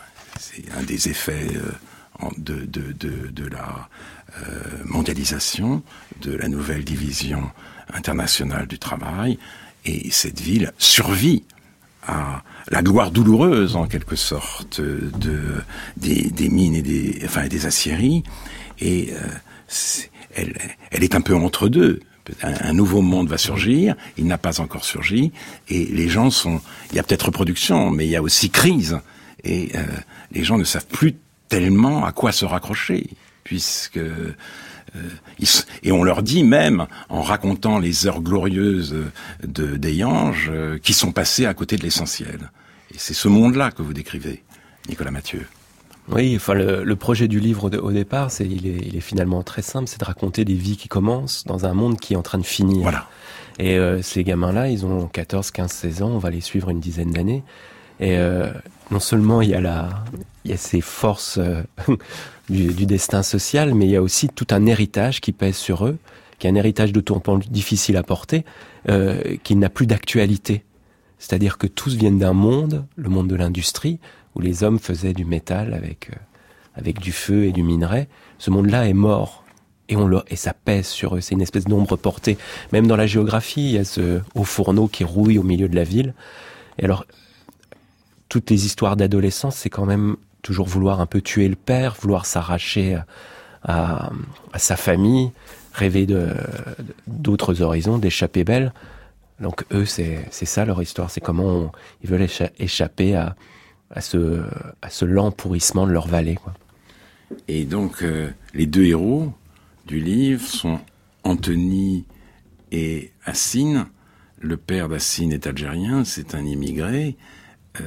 c'est un des effets euh, de, de, de, de la euh, mondialisation, de la nouvelle division internationale du travail, et cette ville survit à la gloire douloureuse, en quelque sorte, de, des, des mines et des, enfin, des aciéries, et euh, c'est, elle, elle est un peu entre deux. Un, un nouveau monde va surgir, il n'a pas encore surgi, et les gens sont... Il y a peut-être reproduction, mais il y a aussi crise, et euh, les gens ne savent plus tellement à quoi se raccrocher, puisque... Euh, ils, et on leur dit même, en racontant les heures glorieuses de, des anges, euh, qui sont passées à côté de l'essentiel. Et c'est ce monde-là que vous décrivez, Nicolas Mathieu. Oui, enfin le, le projet du livre au, au départ, c'est il, est, il est finalement très simple, c'est de raconter des vies qui commencent dans un monde qui est en train de finir. Voilà. Et euh, ces gamins-là, ils ont quatorze, quinze, seize ans, on va les suivre une dizaine d'années. Et euh, non seulement il y a la, il y a ces forces euh, du, du destin social, mais il y a aussi tout un héritage qui pèse sur eux, qui est un héritage de tourment difficile à porter, euh, qui n'a plus d'actualité. C'est-à-dire que tous viennent d'un monde, le monde de l'industrie, où les hommes faisaient du métal avec, euh, avec du feu et du minerai. Ce monde-là est mort. Et, on le, et ça pèse sur eux. C'est une espèce d'ombre portée. Même dans la géographie, il y a ce haut fourneau qui rouille au milieu de la ville. Et alors, toutes les histoires d'adolescence, c'est quand même toujours vouloir un peu tuer le père, vouloir s'arracher à, à, à sa famille, rêver de, d'autres horizons, d'échapper belle. Donc eux, c'est, c'est ça leur histoire. C'est comment on, ils veulent écha- échapper à, à, ce, à ce lent pourrissement de leur vallée, quoi. Et donc, euh, les deux héros du livre sont Anthony et Hassine. Le père d'Hassine est algérien, c'est un immigré. Euh,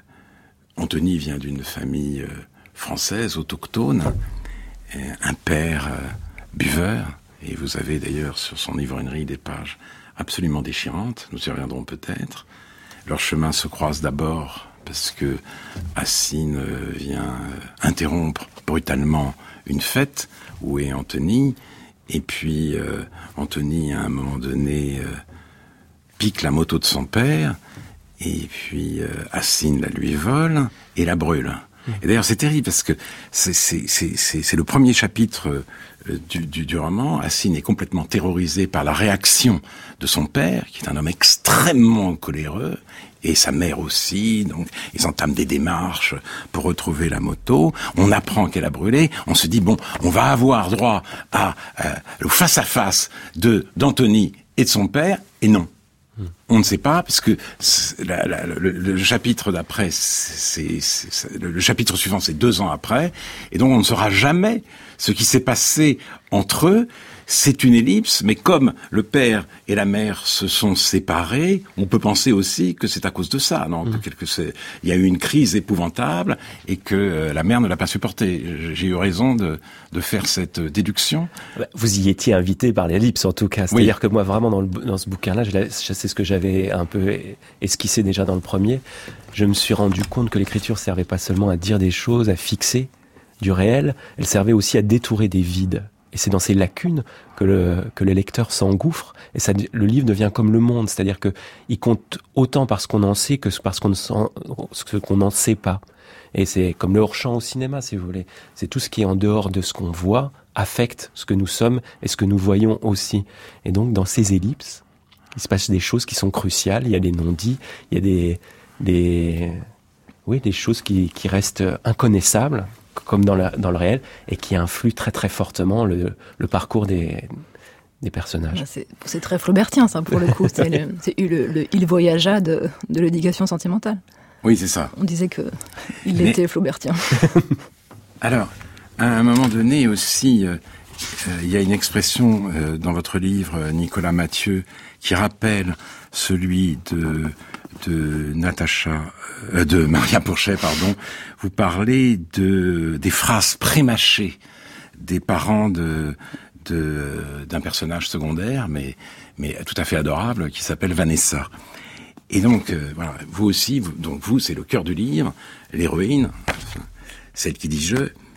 Anthony vient d'une famille euh, française, autochtone. Euh, un père euh, buveur. Et vous avez d'ailleurs sur son ivrognerie des pages absolument déchirantes. Nous y reviendrons peut-être. Leurs chemins se croisent d'abord parce que Hassine euh, vient euh, interrompre brutalement une fête où est Anthony. Et puis euh, Anthony, à un moment donné, euh, pique la moto de son père. Et puis euh, Hassine la lui vole et la brûle. Et d'ailleurs, c'est terrible parce que c'est, c'est, c'est, c'est, c'est le premier chapitre euh, du, du, du roman. Hassine est complètement terrorisé par la réaction de son père, qui est un homme extrêmement coléreux, et sa mère aussi. Donc, ils entament des démarches pour retrouver la moto. On apprend qu'elle a brûlé. On se dit, bon, on va avoir droit à euh, le face-à-face de d'Anthony et de son père, et non. On ne sait pas, parce que la, la, le, le chapitre d'après, c'est, c'est, c'est, le chapitre suivant, c'est deux ans après, et donc on ne saura jamais ce qui s'est passé entre eux. C'est une ellipse, mais comme le père et la mère se sont séparés, on peut penser aussi que c'est à cause de ça, non ? Mmh. Que quelque, c'est, il y a eu une crise épouvantable et que euh, la mère ne l'a pas supporté. J'ai eu raison de, de faire cette déduction. Vous y étiez invité par l'ellipse, en tout cas. C'est-à-dire oui. que moi, vraiment, dans, le, dans ce bouquin-là, je, je sais ce que j'avais un peu esquissé déjà dans le premier. Je me suis rendu compte que l'écriture servait pas seulement à dire des choses, à fixer du réel, elle servait aussi à détourer des vides. Et c'est dans ces lacunes que le, que le lecteur s'engouffre, et ça, le livre devient comme le monde, c'est-à-dire que il compte autant parce qu'on en sait que parce qu'on ce qu'on n'en sait pas. Et c'est comme le hors-champ au cinéma, si vous voulez. C'est tout ce qui est en dehors de ce qu'on voit affecte ce que nous sommes et ce que nous voyons aussi. Et donc, dans ces ellipses, il se passe des choses qui sont cruciales. Il y a des non-dits, il y a des, des, oui, des choses qui, qui restent inconnaissables, comme dans, la, dans le réel, et qui influent très très fortement le, le parcours des, des personnages. C'est, c'est très flaubertien, ça, pour le coup. C'est le, c'est le, le il voyagea de, de l'éducation sentimentale. Oui, c'est ça. On disait que il Mais... était flaubertien. Alors, à un moment donné aussi, euh, euh, il y a une expression euh, dans votre livre, Nicolas Mathieu, qui rappelle celui de... de Natacha, euh, de Maria Pourchet, pardon. Vous parlez de des phrases prémâchées des parents de, de d'un personnage secondaire, mais mais tout à fait adorable, qui s'appelle Vanessa. Et donc euh, voilà, vous aussi, vous, donc vous, c'est le cœur du livre, l'héroïne, celle qui dit je,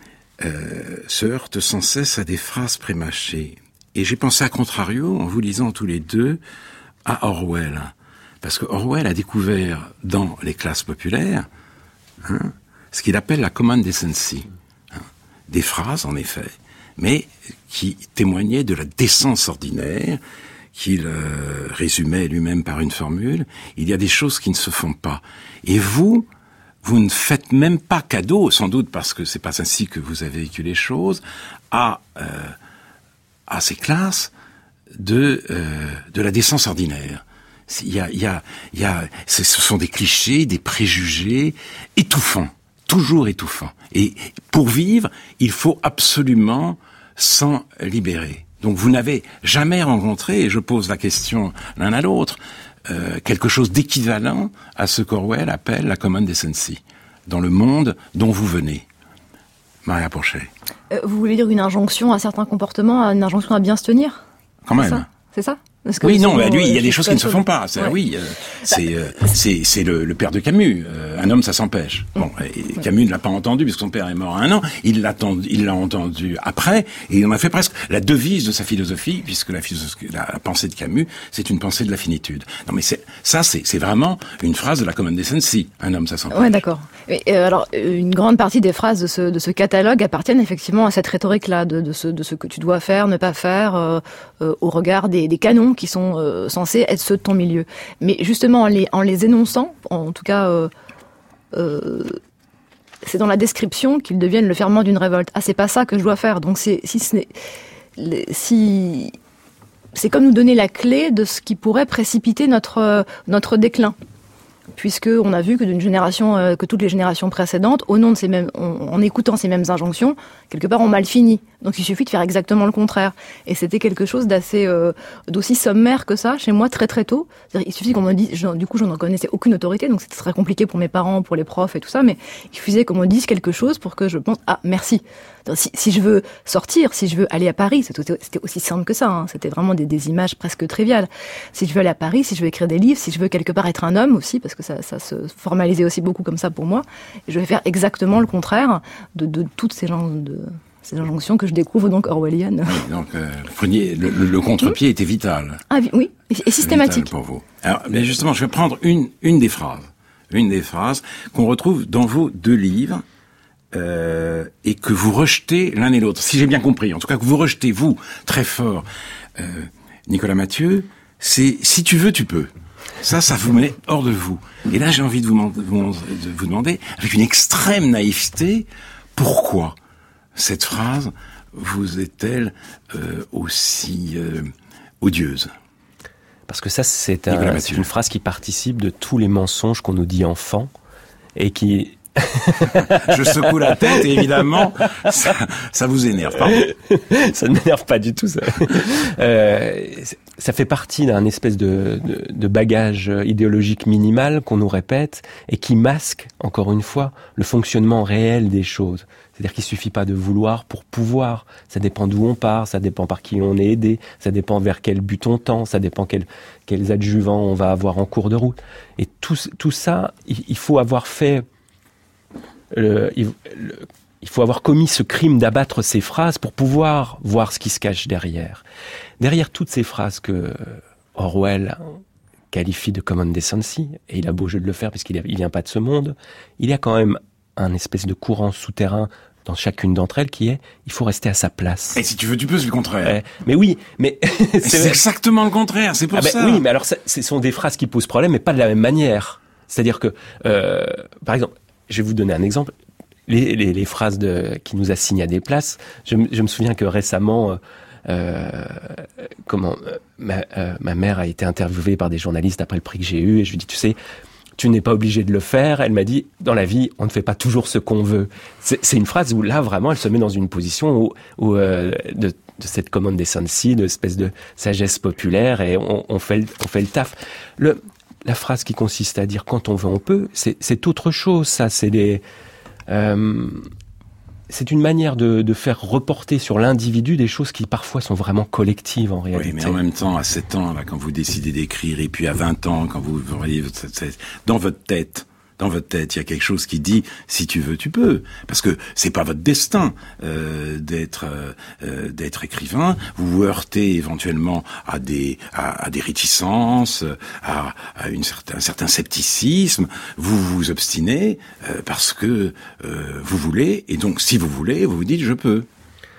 euh, se heurte sans cesse à des phrases prémâchées. Et j'ai pensé à contrario, en vous lisant tous les deux, à Orwell. Parce que Orwell a découvert dans les classes populaires hein, ce qu'il appelle la common decency. Hein, des phrases, en effet, mais qui témoignaient de la décence ordinaire, qu'il euh, résumait lui-même par une formule. Il y a des choses qui ne se font pas. Et vous, vous ne faites même pas cadeau, sans doute parce que c'est pas ainsi que vous avez vécu les choses, à euh, à ces classes de euh, de la décence ordinaire. Il y a il y a il y a ce sont des clichés, des préjugés étouffants, toujours étouffants. Et pour vivre, il faut absolument s'en libérer. Donc vous n'avez jamais rencontré, et je pose la question l'un à l'autre, euh, quelque chose d'équivalent à ce qu'Orwell appelle la common decency, dans le monde dont vous venez. Maria Porcher. Euh, vous voulez dire une injonction à certains comportements, une injonction à bien se tenir ? Quand même. C'est ça, c'est ça ? Oui, non, bah lui, il y a des choses qui ne se font pas. C'est, ouais. Oui, euh, c'est, euh, c'est, c'est le, le père de Camus. Euh, un homme, ça s'empêche. Bon, et Camus ne l'a pas entendu puisque son père est mort à un an. Il l'a, il l'a entendu après, et il en a fait presque la devise de sa philosophie, puisque la, philosophie, la, la pensée de Camus, c'est une pensée de la finitude. Non, mais c'est, ça, c'est, c'est vraiment une phrase de la common decency. Un homme, ça s'empêche. Ouais, d'accord. Et, euh, alors, une grande partie des phrases de ce, de ce catalogue appartiennent effectivement à cette rhétorique-là, de, de, ce, de ce que tu dois faire, ne pas faire, euh, euh, au regard des, des canons qui sont euh, censés être ceux de ton milieu. Mais justement, en les, en les énonçant, en tout cas, euh, euh, c'est dans la description qu'ils deviennent le ferment d'une révolte. Ah, c'est pas ça que je dois faire. Donc, c'est, si ce n'est, si, c'est comme nous donner la clé de ce qui pourrait précipiter notre, notre déclin. Puisque on a vu que d'une génération, euh, que toutes les générations précédentes, au nom de ces mêmes, en, en écoutant ces mêmes injonctions, quelque part ont mal fini. Donc il suffit de faire exactement le contraire. Et c'était quelque chose d'assez, euh, d'aussi sommaire que ça chez moi très très tôt. C'est-à-dire, il suffit qu'on me dise, genre, du coup, je n'en connaissais aucune autorité, donc c'était très compliqué pour mes parents, pour les profs et tout ça. Mais il suffisait qu'on me dise quelque chose pour que je pense, ah merci. Donc, si, si je veux sortir, si je veux aller à Paris, c'était, c'était aussi simple que ça. Hein. C'était vraiment des, des images presque triviales. Si je veux aller à Paris, si je veux écrire des livres, si je veux quelque part être un homme aussi, parce que ça, ça se formalisait aussi beaucoup comme ça pour moi, je vais faire exactement le contraire de, de toutes ces gens de ces injonctions que je découvre donc orwelliennes. Oui, donc euh, le, le, le contre-pied était vital. Ah oui, et, et systématique. Vital pour vous. Alors, mais justement, je vais prendre une une des phrases, une des phrases qu'on retrouve dans vos deux livres. Euh, et que vous rejetez l'un et l'autre, si j'ai bien compris, en tout cas que vous rejetez, vous, très fort, euh, Nicolas Mathieu, c'est « si tu veux, tu peux ». Ça, ça vous met hors de vous. Et là, j'ai envie de vous, de vous demander, avec une extrême naïveté, pourquoi cette phrase vous est-elle euh, aussi euh, odieuse ? Parce que ça, c'est, un, c'est une phrase qui participe de tous les mensonges qu'on nous dit enfant et qui... Je secoue la tête et évidemment, ça, ça vous énerve. Pardon. Ça ne m'énerve pas du tout. Ça, euh, ça fait partie d'un espèce de, de, de bagage idéologique minimal qu'on nous répète et qui masque, encore une fois, le fonctionnement réel des choses. C'est-à-dire qu'il suffit pas de vouloir pour pouvoir. Ça dépend d'où on part, ça dépend par qui on est aidé, ça dépend vers quel but on tend, ça dépend quel, quels adjuvants on va avoir en cours de route. Et tout, tout ça, il, il faut avoir fait... Le, il, le, il faut avoir commis ce crime d'abattre ces phrases pour pouvoir voir ce qui se cache derrière. Derrière toutes ces phrases que Orwell qualifie de common decency, et il a beau jeu de le faire puisqu'il ne vient pas de ce monde, il y a quand même un espèce de courant souterrain dans chacune d'entre elles qui est il faut rester à sa place. Et si tu veux, tu peux, c'est le contraire. Euh, mais oui, mais... c'est, c'est exactement le contraire, c'est pour ah ben, ça. Oui, mais alors ça, ce sont des phrases qui posent problème, mais pas de la même manière. C'est-à-dire que, euh, par exemple, je vais vous donner un exemple. Les, les, les phrases de, qui nous assignent à des places. Je, je me souviens que récemment, euh, comment, ma, euh, ma mère a été interviewée par des journalistes après le prix que j'ai eu, et je lui dis, tu sais, tu n'es pas obligé de le faire. Elle m'a dit, dans la vie, on ne fait pas toujours ce qu'on veut. C'est, c'est une phrase où là, vraiment, elle se met dans une position où, où euh, de, de cette common decency, de espèce de sagesse populaire, et on, on fait, on fait le taf. Le, La phrase qui consiste à dire « quand on veut, on peut », c'est, c'est autre chose, ça. C'est, des, euh, c'est une manière de, de faire reporter sur l'individu des choses qui parfois sont vraiment collectives en réalité. Oui, mais en même temps, à sept ans, là, quand vous décidez d'écrire, et puis à vingt ans, quand vous voyez dans votre tête dans votre tête. Il y a quelque chose qui dit si tu veux, tu peux, parce que c'est pas votre destin euh, d'être euh, d'être écrivain. Vous vous heurtez éventuellement à des à, à des réticences, à, à une certain, un certain scepticisme. Vous vous obstinez euh, parce que euh, vous voulez, et donc si vous voulez, vous vous dites je peux. Non ?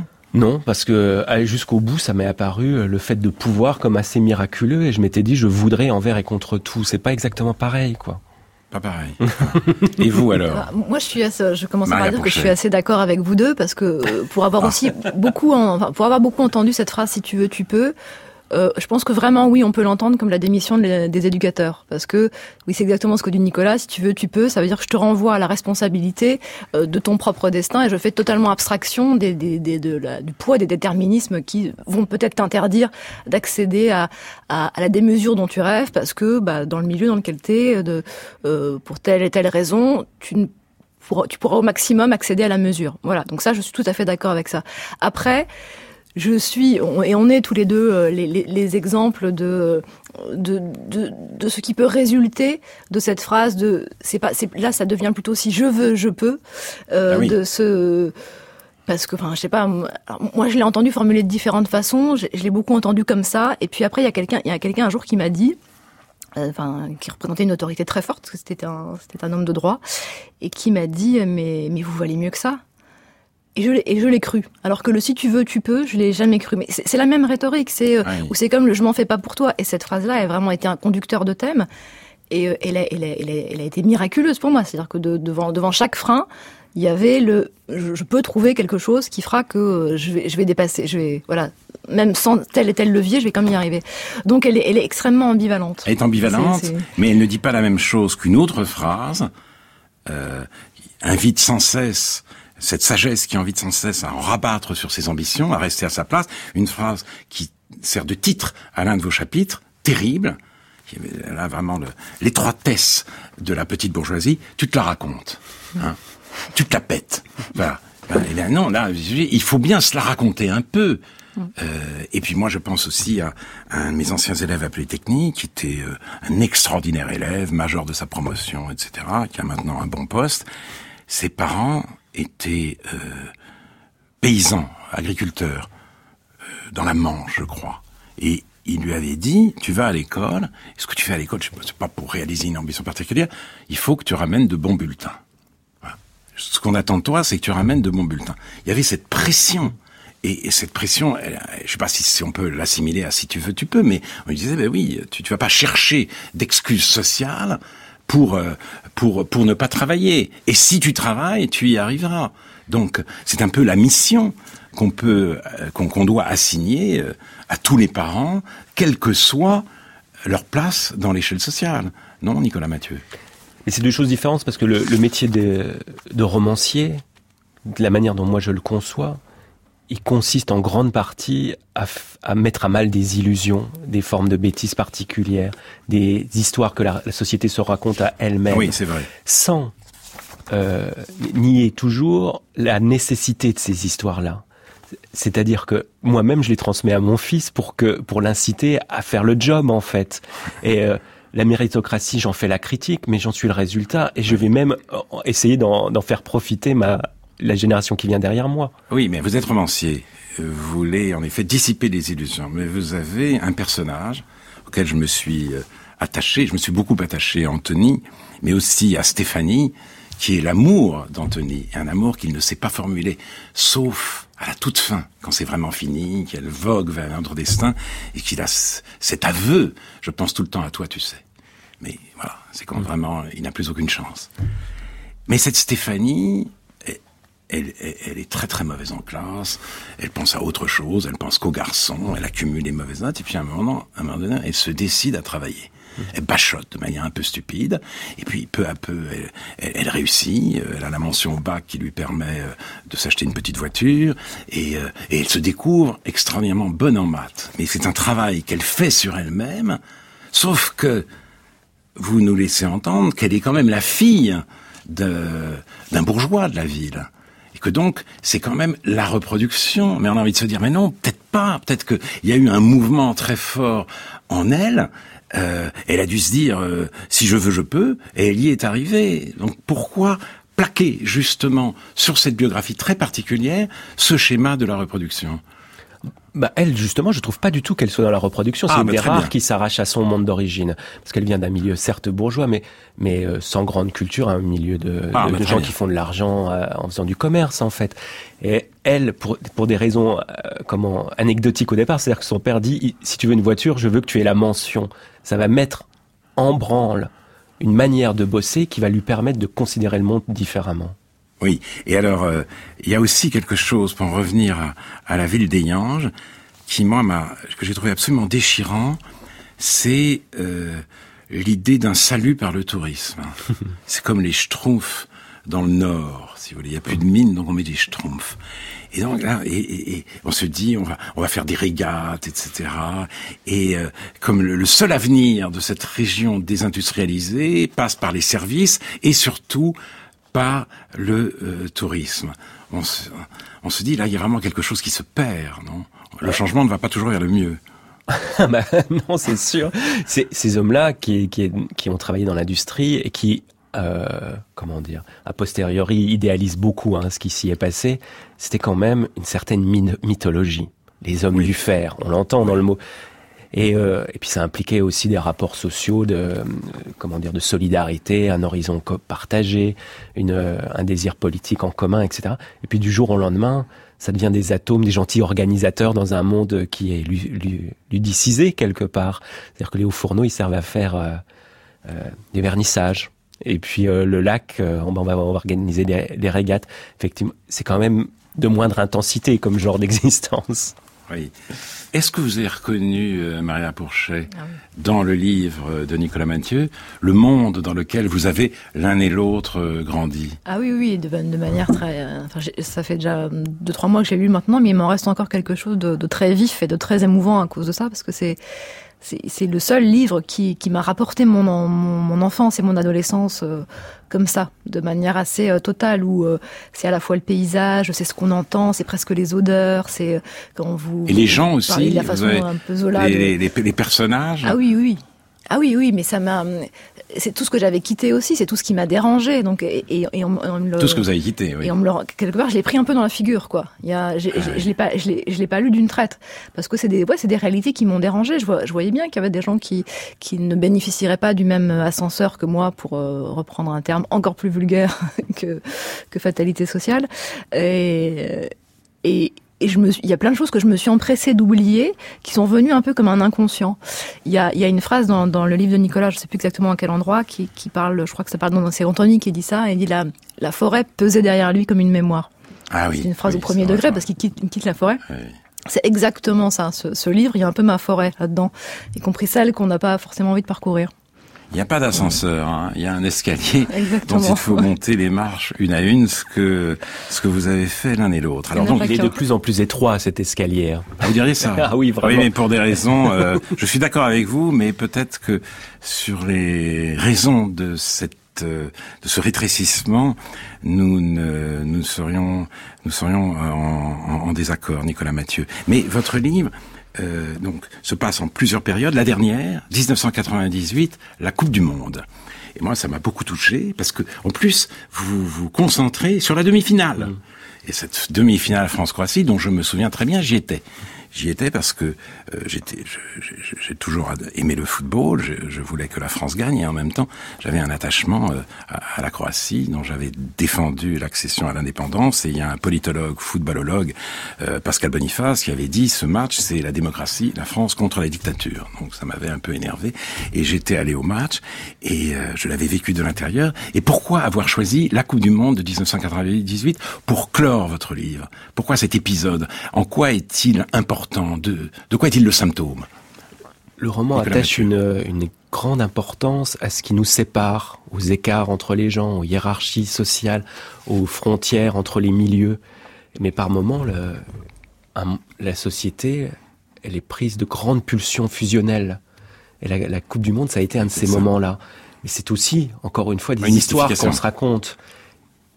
Non, parce que aller jusqu'au bout, ça m'est apparu le fait de pouvoir comme assez miraculeux, et je m'étais dit je voudrais envers et contre tout. C'est pas exactement pareil, quoi. Pas pareil. Et vous alors ? Ah, moi, je suis assez, je commence Maria par dire Pourchet. que je suis assez d'accord avec vous deux, parce que pour avoir aussi beaucoup, en, enfin, pour avoir beaucoup entendu cette phrase si tu veux, tu peux. Euh, je pense que vraiment, oui, on peut l'entendre comme la démission de, des éducateurs. Parce que, oui, c'est exactement ce que dit Nicolas. Si tu veux, tu peux. Ça veut dire que je te renvoie à la responsabilité euh, de ton propre destin, et je fais totalement abstraction des, des, des, de la, du poids des déterminismes qui vont peut-être t'interdire d'accéder à, à, à la démesure dont tu rêves, parce que bah, dans le milieu dans lequel t'es, de, euh, pour telle et telle raison, tu ne pourras, tu pourras au maximum accéder à la mesure. Voilà. Donc ça, je suis tout à fait d'accord avec ça. Après, je suis, et on est tous les deux les, les, les exemples de, de, de, de ce qui peut résulter de cette phrase de, c'est pas, c'est, là ça devient plutôt si je veux, je peux, euh, ah oui. de ce, parce que, enfin, je sais pas, moi je l'ai entendu formuler de différentes façons, je, je l'ai beaucoup entendu comme ça, et puis après il y a quelqu'un, il y a quelqu'un un jour qui m'a dit, enfin, qui représentait une autorité très forte, parce que c'était un, c'était un homme de droit, et qui m'a dit, mais, mais vous valez mieux que ça. Et je, l'ai, et je l'ai cru. Alors que le si tu veux, tu peux, je l'ai jamais cru. Mais c'est, c'est la même rhétorique. C'est, oui. Où c'est comme le je m'en fais pas pour toi. Et cette phrase-là a vraiment été un conducteur de thème. Et euh, elle, a, elle, a, elle, a, elle a été miraculeuse pour moi. C'est-à-dire que de, devant, devant chaque frein, il y avait le je, je peux trouver quelque chose qui fera que euh, je vais, je vais dépasser. Je vais, voilà. Même sans tel et tel levier, je vais quand même y arriver. Donc elle est, elle est extrêmement ambivalente. Elle est ambivalente, c'est, c'est... mais elle ne dit pas la même chose qu'une autre phrase, euh, qui invite sans cesse cette sagesse qui invite sans cesse à en rabattre sur ses ambitions, à rester à sa place. Une phrase qui sert de titre à l'un de vos chapitres, terrible, qui est là vraiment le, l'étroitesse de la petite bourgeoisie. Tu te la racontes, hein, tu te la pètes. Voilà. Ben, et là, non, là, il faut bien se la raconter un peu. Euh, et puis moi, je pense aussi à, à un de mes anciens élèves à Polytechnique, qui était euh, un extraordinaire élève, major de sa promotion, et cetera, qui a maintenant un bon poste. Ses parents étaient euh, paysans, agriculteurs, euh, dans la Manche, je crois. Et il lui avait dit, tu vas à l'école, et ce que tu fais à l'école, c'est pas pour réaliser une ambition particulière, il faut que tu ramènes de bons bulletins. Voilà. Ce qu'on attend de toi, c'est que tu ramènes de bons bulletins. Il y avait cette pression. Et, et cette pression, elle, je sais pas si, si on peut l'assimiler à si tu veux, tu peux, mais on lui disait, ben oui, tu, tu vas pas chercher d'excuses sociales pour pour pour ne pas travailler. Et si tu travailles, tu y arriveras. Donc c'est un peu la mission qu'on peut qu'on, qu'on doit assigner à tous les parents, quelle que soit leur place dans l'échelle sociale. Non, Nicolas Mathieu? Mais c'est deux choses différentes, parce que le, le métier de, de romancier, de la manière dont moi je le conçois, il consiste en grande partie à, f- à mettre à mal des illusions, des formes de bêtises particulières, des histoires que la, la société se raconte à elle-même. Oui, c'est vrai. Sans euh, nier toujours la nécessité de ces histoires-là. C'est-à-dire que moi-même, je les transmets à mon fils pour que pour l'inciter à faire le job, en fait. Et euh, la méritocratie, j'en fais la critique, mais j'en suis le résultat. Et je vais même essayer d'en, d'en faire profiter ma... la génération qui vient derrière moi. Oui, mais vous êtes romancier. Vous voulez en effet dissiper les illusions. Mais vous avez un personnage auquel je me suis attaché. Je me suis beaucoup attaché à Anthony, mais aussi à Stéphanie, qui est l'amour d'Anthony. Un amour qu'il ne sait pas formuler, sauf à la toute fin, quand c'est vraiment fini, qu'elle vogue vers un autre destin, et qu'il a c- cet aveu. Je pense tout le temps à toi, tu sais. Mais voilà, c'est quand vraiment, il n'a plus aucune chance. Mais cette Stéphanie... Elle, elle, elle est très très mauvaise en classe, elle pense à autre chose, elle pense qu'aux garçons, elle accumule les mauvaises notes, et puis à un moment, à un moment donné, elle se décide à travailler. Elle bachote de manière un peu stupide, et puis peu à peu, elle, elle, elle réussit, elle a la mention au bac qui lui permet de s'acheter une petite voiture, et, et elle se découvre extraordinairement bonne en maths. Mais c'est un travail qu'elle fait sur elle-même, sauf que vous nous laissez entendre qu'elle est quand même la fille de, d'un bourgeois de la ville. Que donc, c'est quand même la reproduction. Mais on a envie de se dire, mais non, peut-être pas. Peut-être qu'il y a eu un mouvement très fort en elle, euh, elle a dû se dire euh, si je veux, je peux, et elle y est arrivée. Donc pourquoi plaquer justement sur cette biographie très particulière ce schéma de la reproduction? Bah elle, justement, je trouve pas du tout qu'elle soit dans la reproduction. C'est ah, une bah, des rares bien. qui s'arrache à son monde d'origine, parce qu'elle vient d'un milieu certes bourgeois, mais mais euh, sans grande culture, un milieu de, ah, de, bah, de gens bien. qui font de l'argent euh, en faisant du commerce en fait. Et elle, pour pour des raisons euh, comment anecdotiques au départ, c'est-à-dire que son père dit si tu veux une voiture, je veux que tu aies la mention. Ça va mettre en branle une manière de bosser qui va lui permettre de considérer le monde différemment. Oui, et alors, euh, il y a aussi quelque chose, pour en revenir à, à la ville des Ganges, qui, moi, m'a, que j'ai trouvé absolument déchirant, c'est euh, l'idée d'un salut par le tourisme. C'est comme les schtroumpfs dans le Nord, si vous voulez. Il n'y a plus de mines, donc on met des schtroumpfs. Et donc là, et, et, et on se dit, on va, on va faire des régates, et cetera. Et euh, comme le, le seul avenir de cette région désindustrialisée passe par les services et surtout par le euh, tourisme. On se, on se dit, là, il y a vraiment quelque chose qui se perd, non? Le changement ne va pas toujours vers le mieux. bah, non, c'est sûr. C'est, ces hommes-là qui, qui, qui ont travaillé dans l'industrie et qui, euh, comment dire, a posteriori idéalisent beaucoup hein, ce qui s'y est passé, c'était quand même une certaine min- mythologie. Les hommes oui. du fer, on l'entend oui. dans le mot. Et, euh, et puis ça impliquait aussi des rapports sociaux, de euh, comment dire, de solidarité, un horizon co- partagé, une, euh, un désir politique en commun, et cetera. Et puis du jour au lendemain, ça devient des atomes, des gentils organisateurs dans un monde qui est lu- lu- ludicisé quelque part. C'est-à-dire que les hauts fourneaux, ils servent à faire euh, euh, des vernissages. Et puis euh, le lac, euh, on, va, on va organiser des, des régates. Effectivement, c'est quand même de moindre intensité comme genre d'existence. Oui. Est-ce que vous avez reconnu, euh, Maria Pourchet, ah oui. dans le livre de Nicolas Mathieu, le monde dans lequel vous avez l'un et l'autre euh, grandi? Ah oui, oui, de, de manière très... Euh, enfin, ça fait déjà deux, trois mois que j'ai lu maintenant, mais il m'en reste encore quelque chose de, de très vif et de très émouvant à cause de ça, parce que c'est... C'est, c'est le seul livre qui, qui m'a rapporté mon, mon, mon enfance et mon adolescence euh, comme ça, de manière assez euh, totale, où euh, c'est à la fois le paysage, c'est ce qu'on entend, c'est presque les odeurs, c'est euh, quand vous... Et les gens aussi, de la façon un peu Zola. Les, de... les, les, les personnages. Ah oui, oui. Ah oui, oui, mais ça m'a... C'est tout ce que j'avais quitté aussi, c'est tout ce qui m'a dérangé. Donc, et, et, et on, on me le... Tout ce que vous avez quitté, oui. Et on me le... quelque part, je l'ai pris un peu dans la figure, quoi. Il y a, j'ai, ah je, je l'ai pas, je l'ai, je l'ai pas lu d'une traite, parce que c'est des, ouais, c'est des réalités qui m'ont dérangé. Je, vois, je voyais bien qu'il y avait des gens qui, qui ne bénéficieraient pas du même ascenseur que moi, pour euh, reprendre un terme encore plus vulgaire que, que fatalité sociale. Et, et Et je me suis, il y a plein de choses que je me suis empressée d'oublier, qui sont venues un peu comme un inconscient. Il y a, il y a une phrase dans, dans le livre de Nicolas, je sais plus exactement à quel endroit, qui, qui parle, je crois que ça parle dans, c'est Anthony qui dit ça, et il dit la, la forêt pesait derrière lui comme une mémoire. Ah oui. C'est une phrase oui, au premier degré, vrai, parce qu'il quitte, il quitte la forêt. Oui. C'est exactement ça. Ce, ce livre, il y a un peu ma forêt là-dedans, y compris celle qu'on n'a pas forcément envie de parcourir. Il n'y a pas d'ascenseur, hein. Il y a un escalier Exactement. dont il faut monter les marches une à une, ce que ce que vous avez fait l'un et l'autre. Alors donc il est de plus en plus étroit cet escalier. Ah, vous diriez ça? Ah oui, vraiment. Oui, mais pour des raisons. Euh, je suis d'accord avec vous, mais peut-être que sur les raisons de cette de ce rétrécissement, nous ne, nous serions nous serions en, en, en désaccord, Nicolas Mathieu. Mais votre livre. Euh, donc, se passe en plusieurs périodes. La dernière, dix-neuf cent quatre-vingt-dix-huit, la Coupe du Monde. Et moi, ça m'a beaucoup touché parce que, en plus, vous vous concentrez sur la demi-finale. Mmh. Et cette demi-finale France-Croatie, dont je me souviens très bien, j'y étais. J'y étais parce que euh, j'étais, je, je, j'ai toujours aimé le football. Je, je voulais que la France gagne et en même temps, j'avais un attachement euh, à, à la Croatie, dont j'avais défendu l'accession à l'indépendance. Et il y a un politologue, footballologue, euh, Pascal Boniface, qui avait dit ce match, c'est la démocratie, la France contre la dictature. Donc ça m'avait un peu énervé. Et j'étais allé au match et euh, je l'avais vécu de l'intérieur. Et pourquoi avoir choisi la Coupe du Monde de dix-neuf cent quatre-vingt-dix-huit pour clore votre livre? Pourquoi cet épisode? En quoi est-il important? De, de quoi est-il le symptôme? Le roman Nicolas attache une, une grande importance à ce qui nous sépare, aux écarts entre les gens, aux hiérarchies sociales, aux frontières entre les milieux. Mais par moments, le, un, la société, elle est prise de grandes pulsions fusionnelles. Et la, la Coupe du Monde, ça a été un de ces ça. moments-là. Mais c'est aussi, encore une fois, des une histoires qu'on se raconte.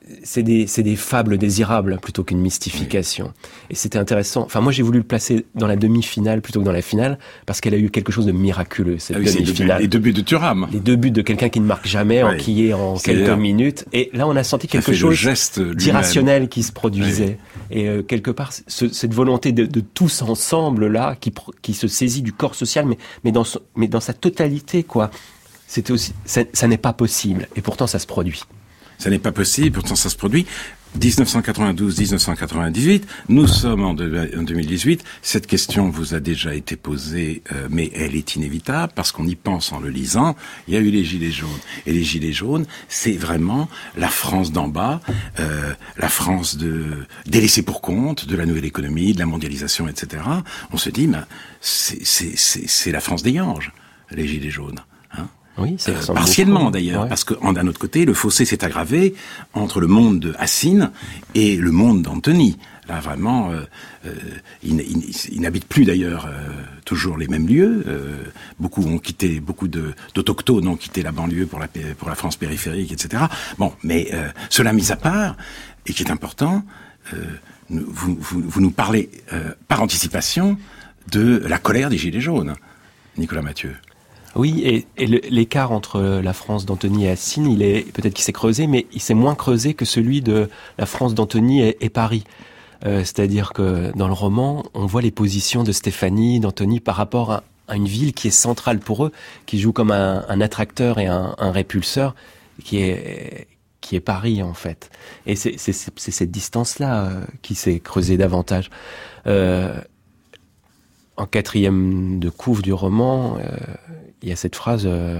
c'est des, c'est des fables désirables plutôt qu'une mystification. Oui. Et c'était intéressant. Enfin, moi, j'ai voulu le placer dans la demi-finale plutôt que dans la finale, parce qu'elle a eu quelque chose de miraculeux, cette ah oui, demi-finale. Les deux buts de Thuram. Les deux buts de quelqu'un qui ne marque jamais, oui. enquillé en c'est quelques là. minutes. Et là, on a senti quelque chose d'irrationnel qui se produisait. Oui. Et euh, quelque part, ce, cette volonté de, de tous ensemble, là, qui, qui se saisit du corps social, mais, mais, dans, son, mais dans sa totalité, quoi. C'était aussi, ça, ça n'est pas possible. Et pourtant, ça se produit. Ça n'est pas possible, pourtant ça se produit. dix-neuf cent quatre-vingt-douze dix-neuf cent quatre-vingt-dix-huit, nous sommes en deux mille dix-huit. Cette question vous a déjà été posée, euh, mais elle est inévitable parce qu'on y pense en le lisant. Il y a eu les Gilets jaunes. Et les Gilets jaunes, c'est vraiment la France d'en bas, euh, la France de délaissée pour compte, de la nouvelle économie, de la mondialisation, et cetera. On se dit, ben, c'est, c'est, c'est, c'est la France des anges, les Gilets jaunes. Hein. Oui, c'est euh, partiellement d'ailleurs, ouais. Parce que d'un autre côté, le fossé s'est aggravé entre le monde de Hassine et le monde d'Antony. Là, vraiment, euh, euh, ils, ils, ils n'habitent plus d'ailleurs euh, toujours les mêmes lieux. Euh, beaucoup ont quitté, beaucoup de, d'autochtones ont quitté la banlieue pour la pour la France périphérique, et cetera. Bon, mais euh, cela mis à part, et qui est important, euh, vous, vous, vous nous parlez euh, par anticipation de la colère des Gilets jaunes, Nicolas Mathieu. Oui, et, et le, l'écart entre la France d'Antony et Hassine, il est peut-être qu'il s'est creusé, mais il s'est moins creusé que celui de la France d'Antony et, et Paris. Euh, c'est-à-dire que dans le roman, on voit les positions de Stéphanie, d'Antony par rapport à, à une ville qui est centrale pour eux, qui joue comme un, un attracteur et un, un répulseur, qui est qui est Paris en fait. Et c'est, c'est, c'est cette distance-là euh, qui s'est creusée davantage. Euh, en quatrième de couve du roman, euh, il y a cette phrase, euh,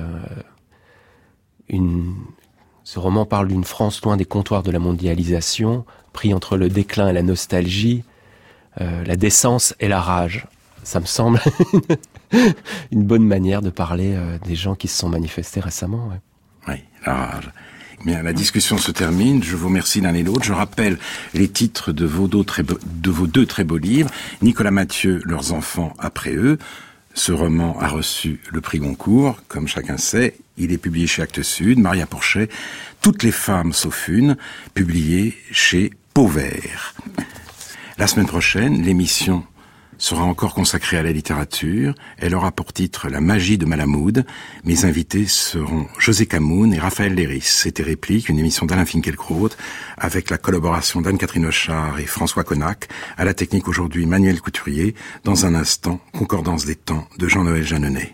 une, ce roman parle d'une France loin des comptoirs de la mondialisation, pris entre le déclin et la nostalgie, euh, la décence et la rage. Ça me semble une bonne manière de parler euh, des gens qui se sont manifestés récemment. Ouais. Oui, la rage. Bien, la discussion se termine. Je vous remercie l'un et l'autre. Je rappelle les titres de vos deux très beaux, de vos deux très beaux livres. Nicolas Mathieu, Leurs enfants après eux. Ce roman a reçu le prix Goncourt, comme chacun sait. Il est publié chez Actes Sud. Maria Porchet, Toutes les femmes sauf une, publié chez Pauvert. La semaine prochaine, l'émission sera encore consacrée à la littérature. Elle aura pour titre La magie de Malamud. Mes invités seront José Camoun et Raphaël Léris. C'était Réplique, une émission d'Alain Finkielkraut avec la collaboration d'Anne-Catherine Hochard et François Connac. À la technique aujourd'hui, Manuel Couturier. Dans un instant, Concordance des temps de Jean-Noël Jeanneney.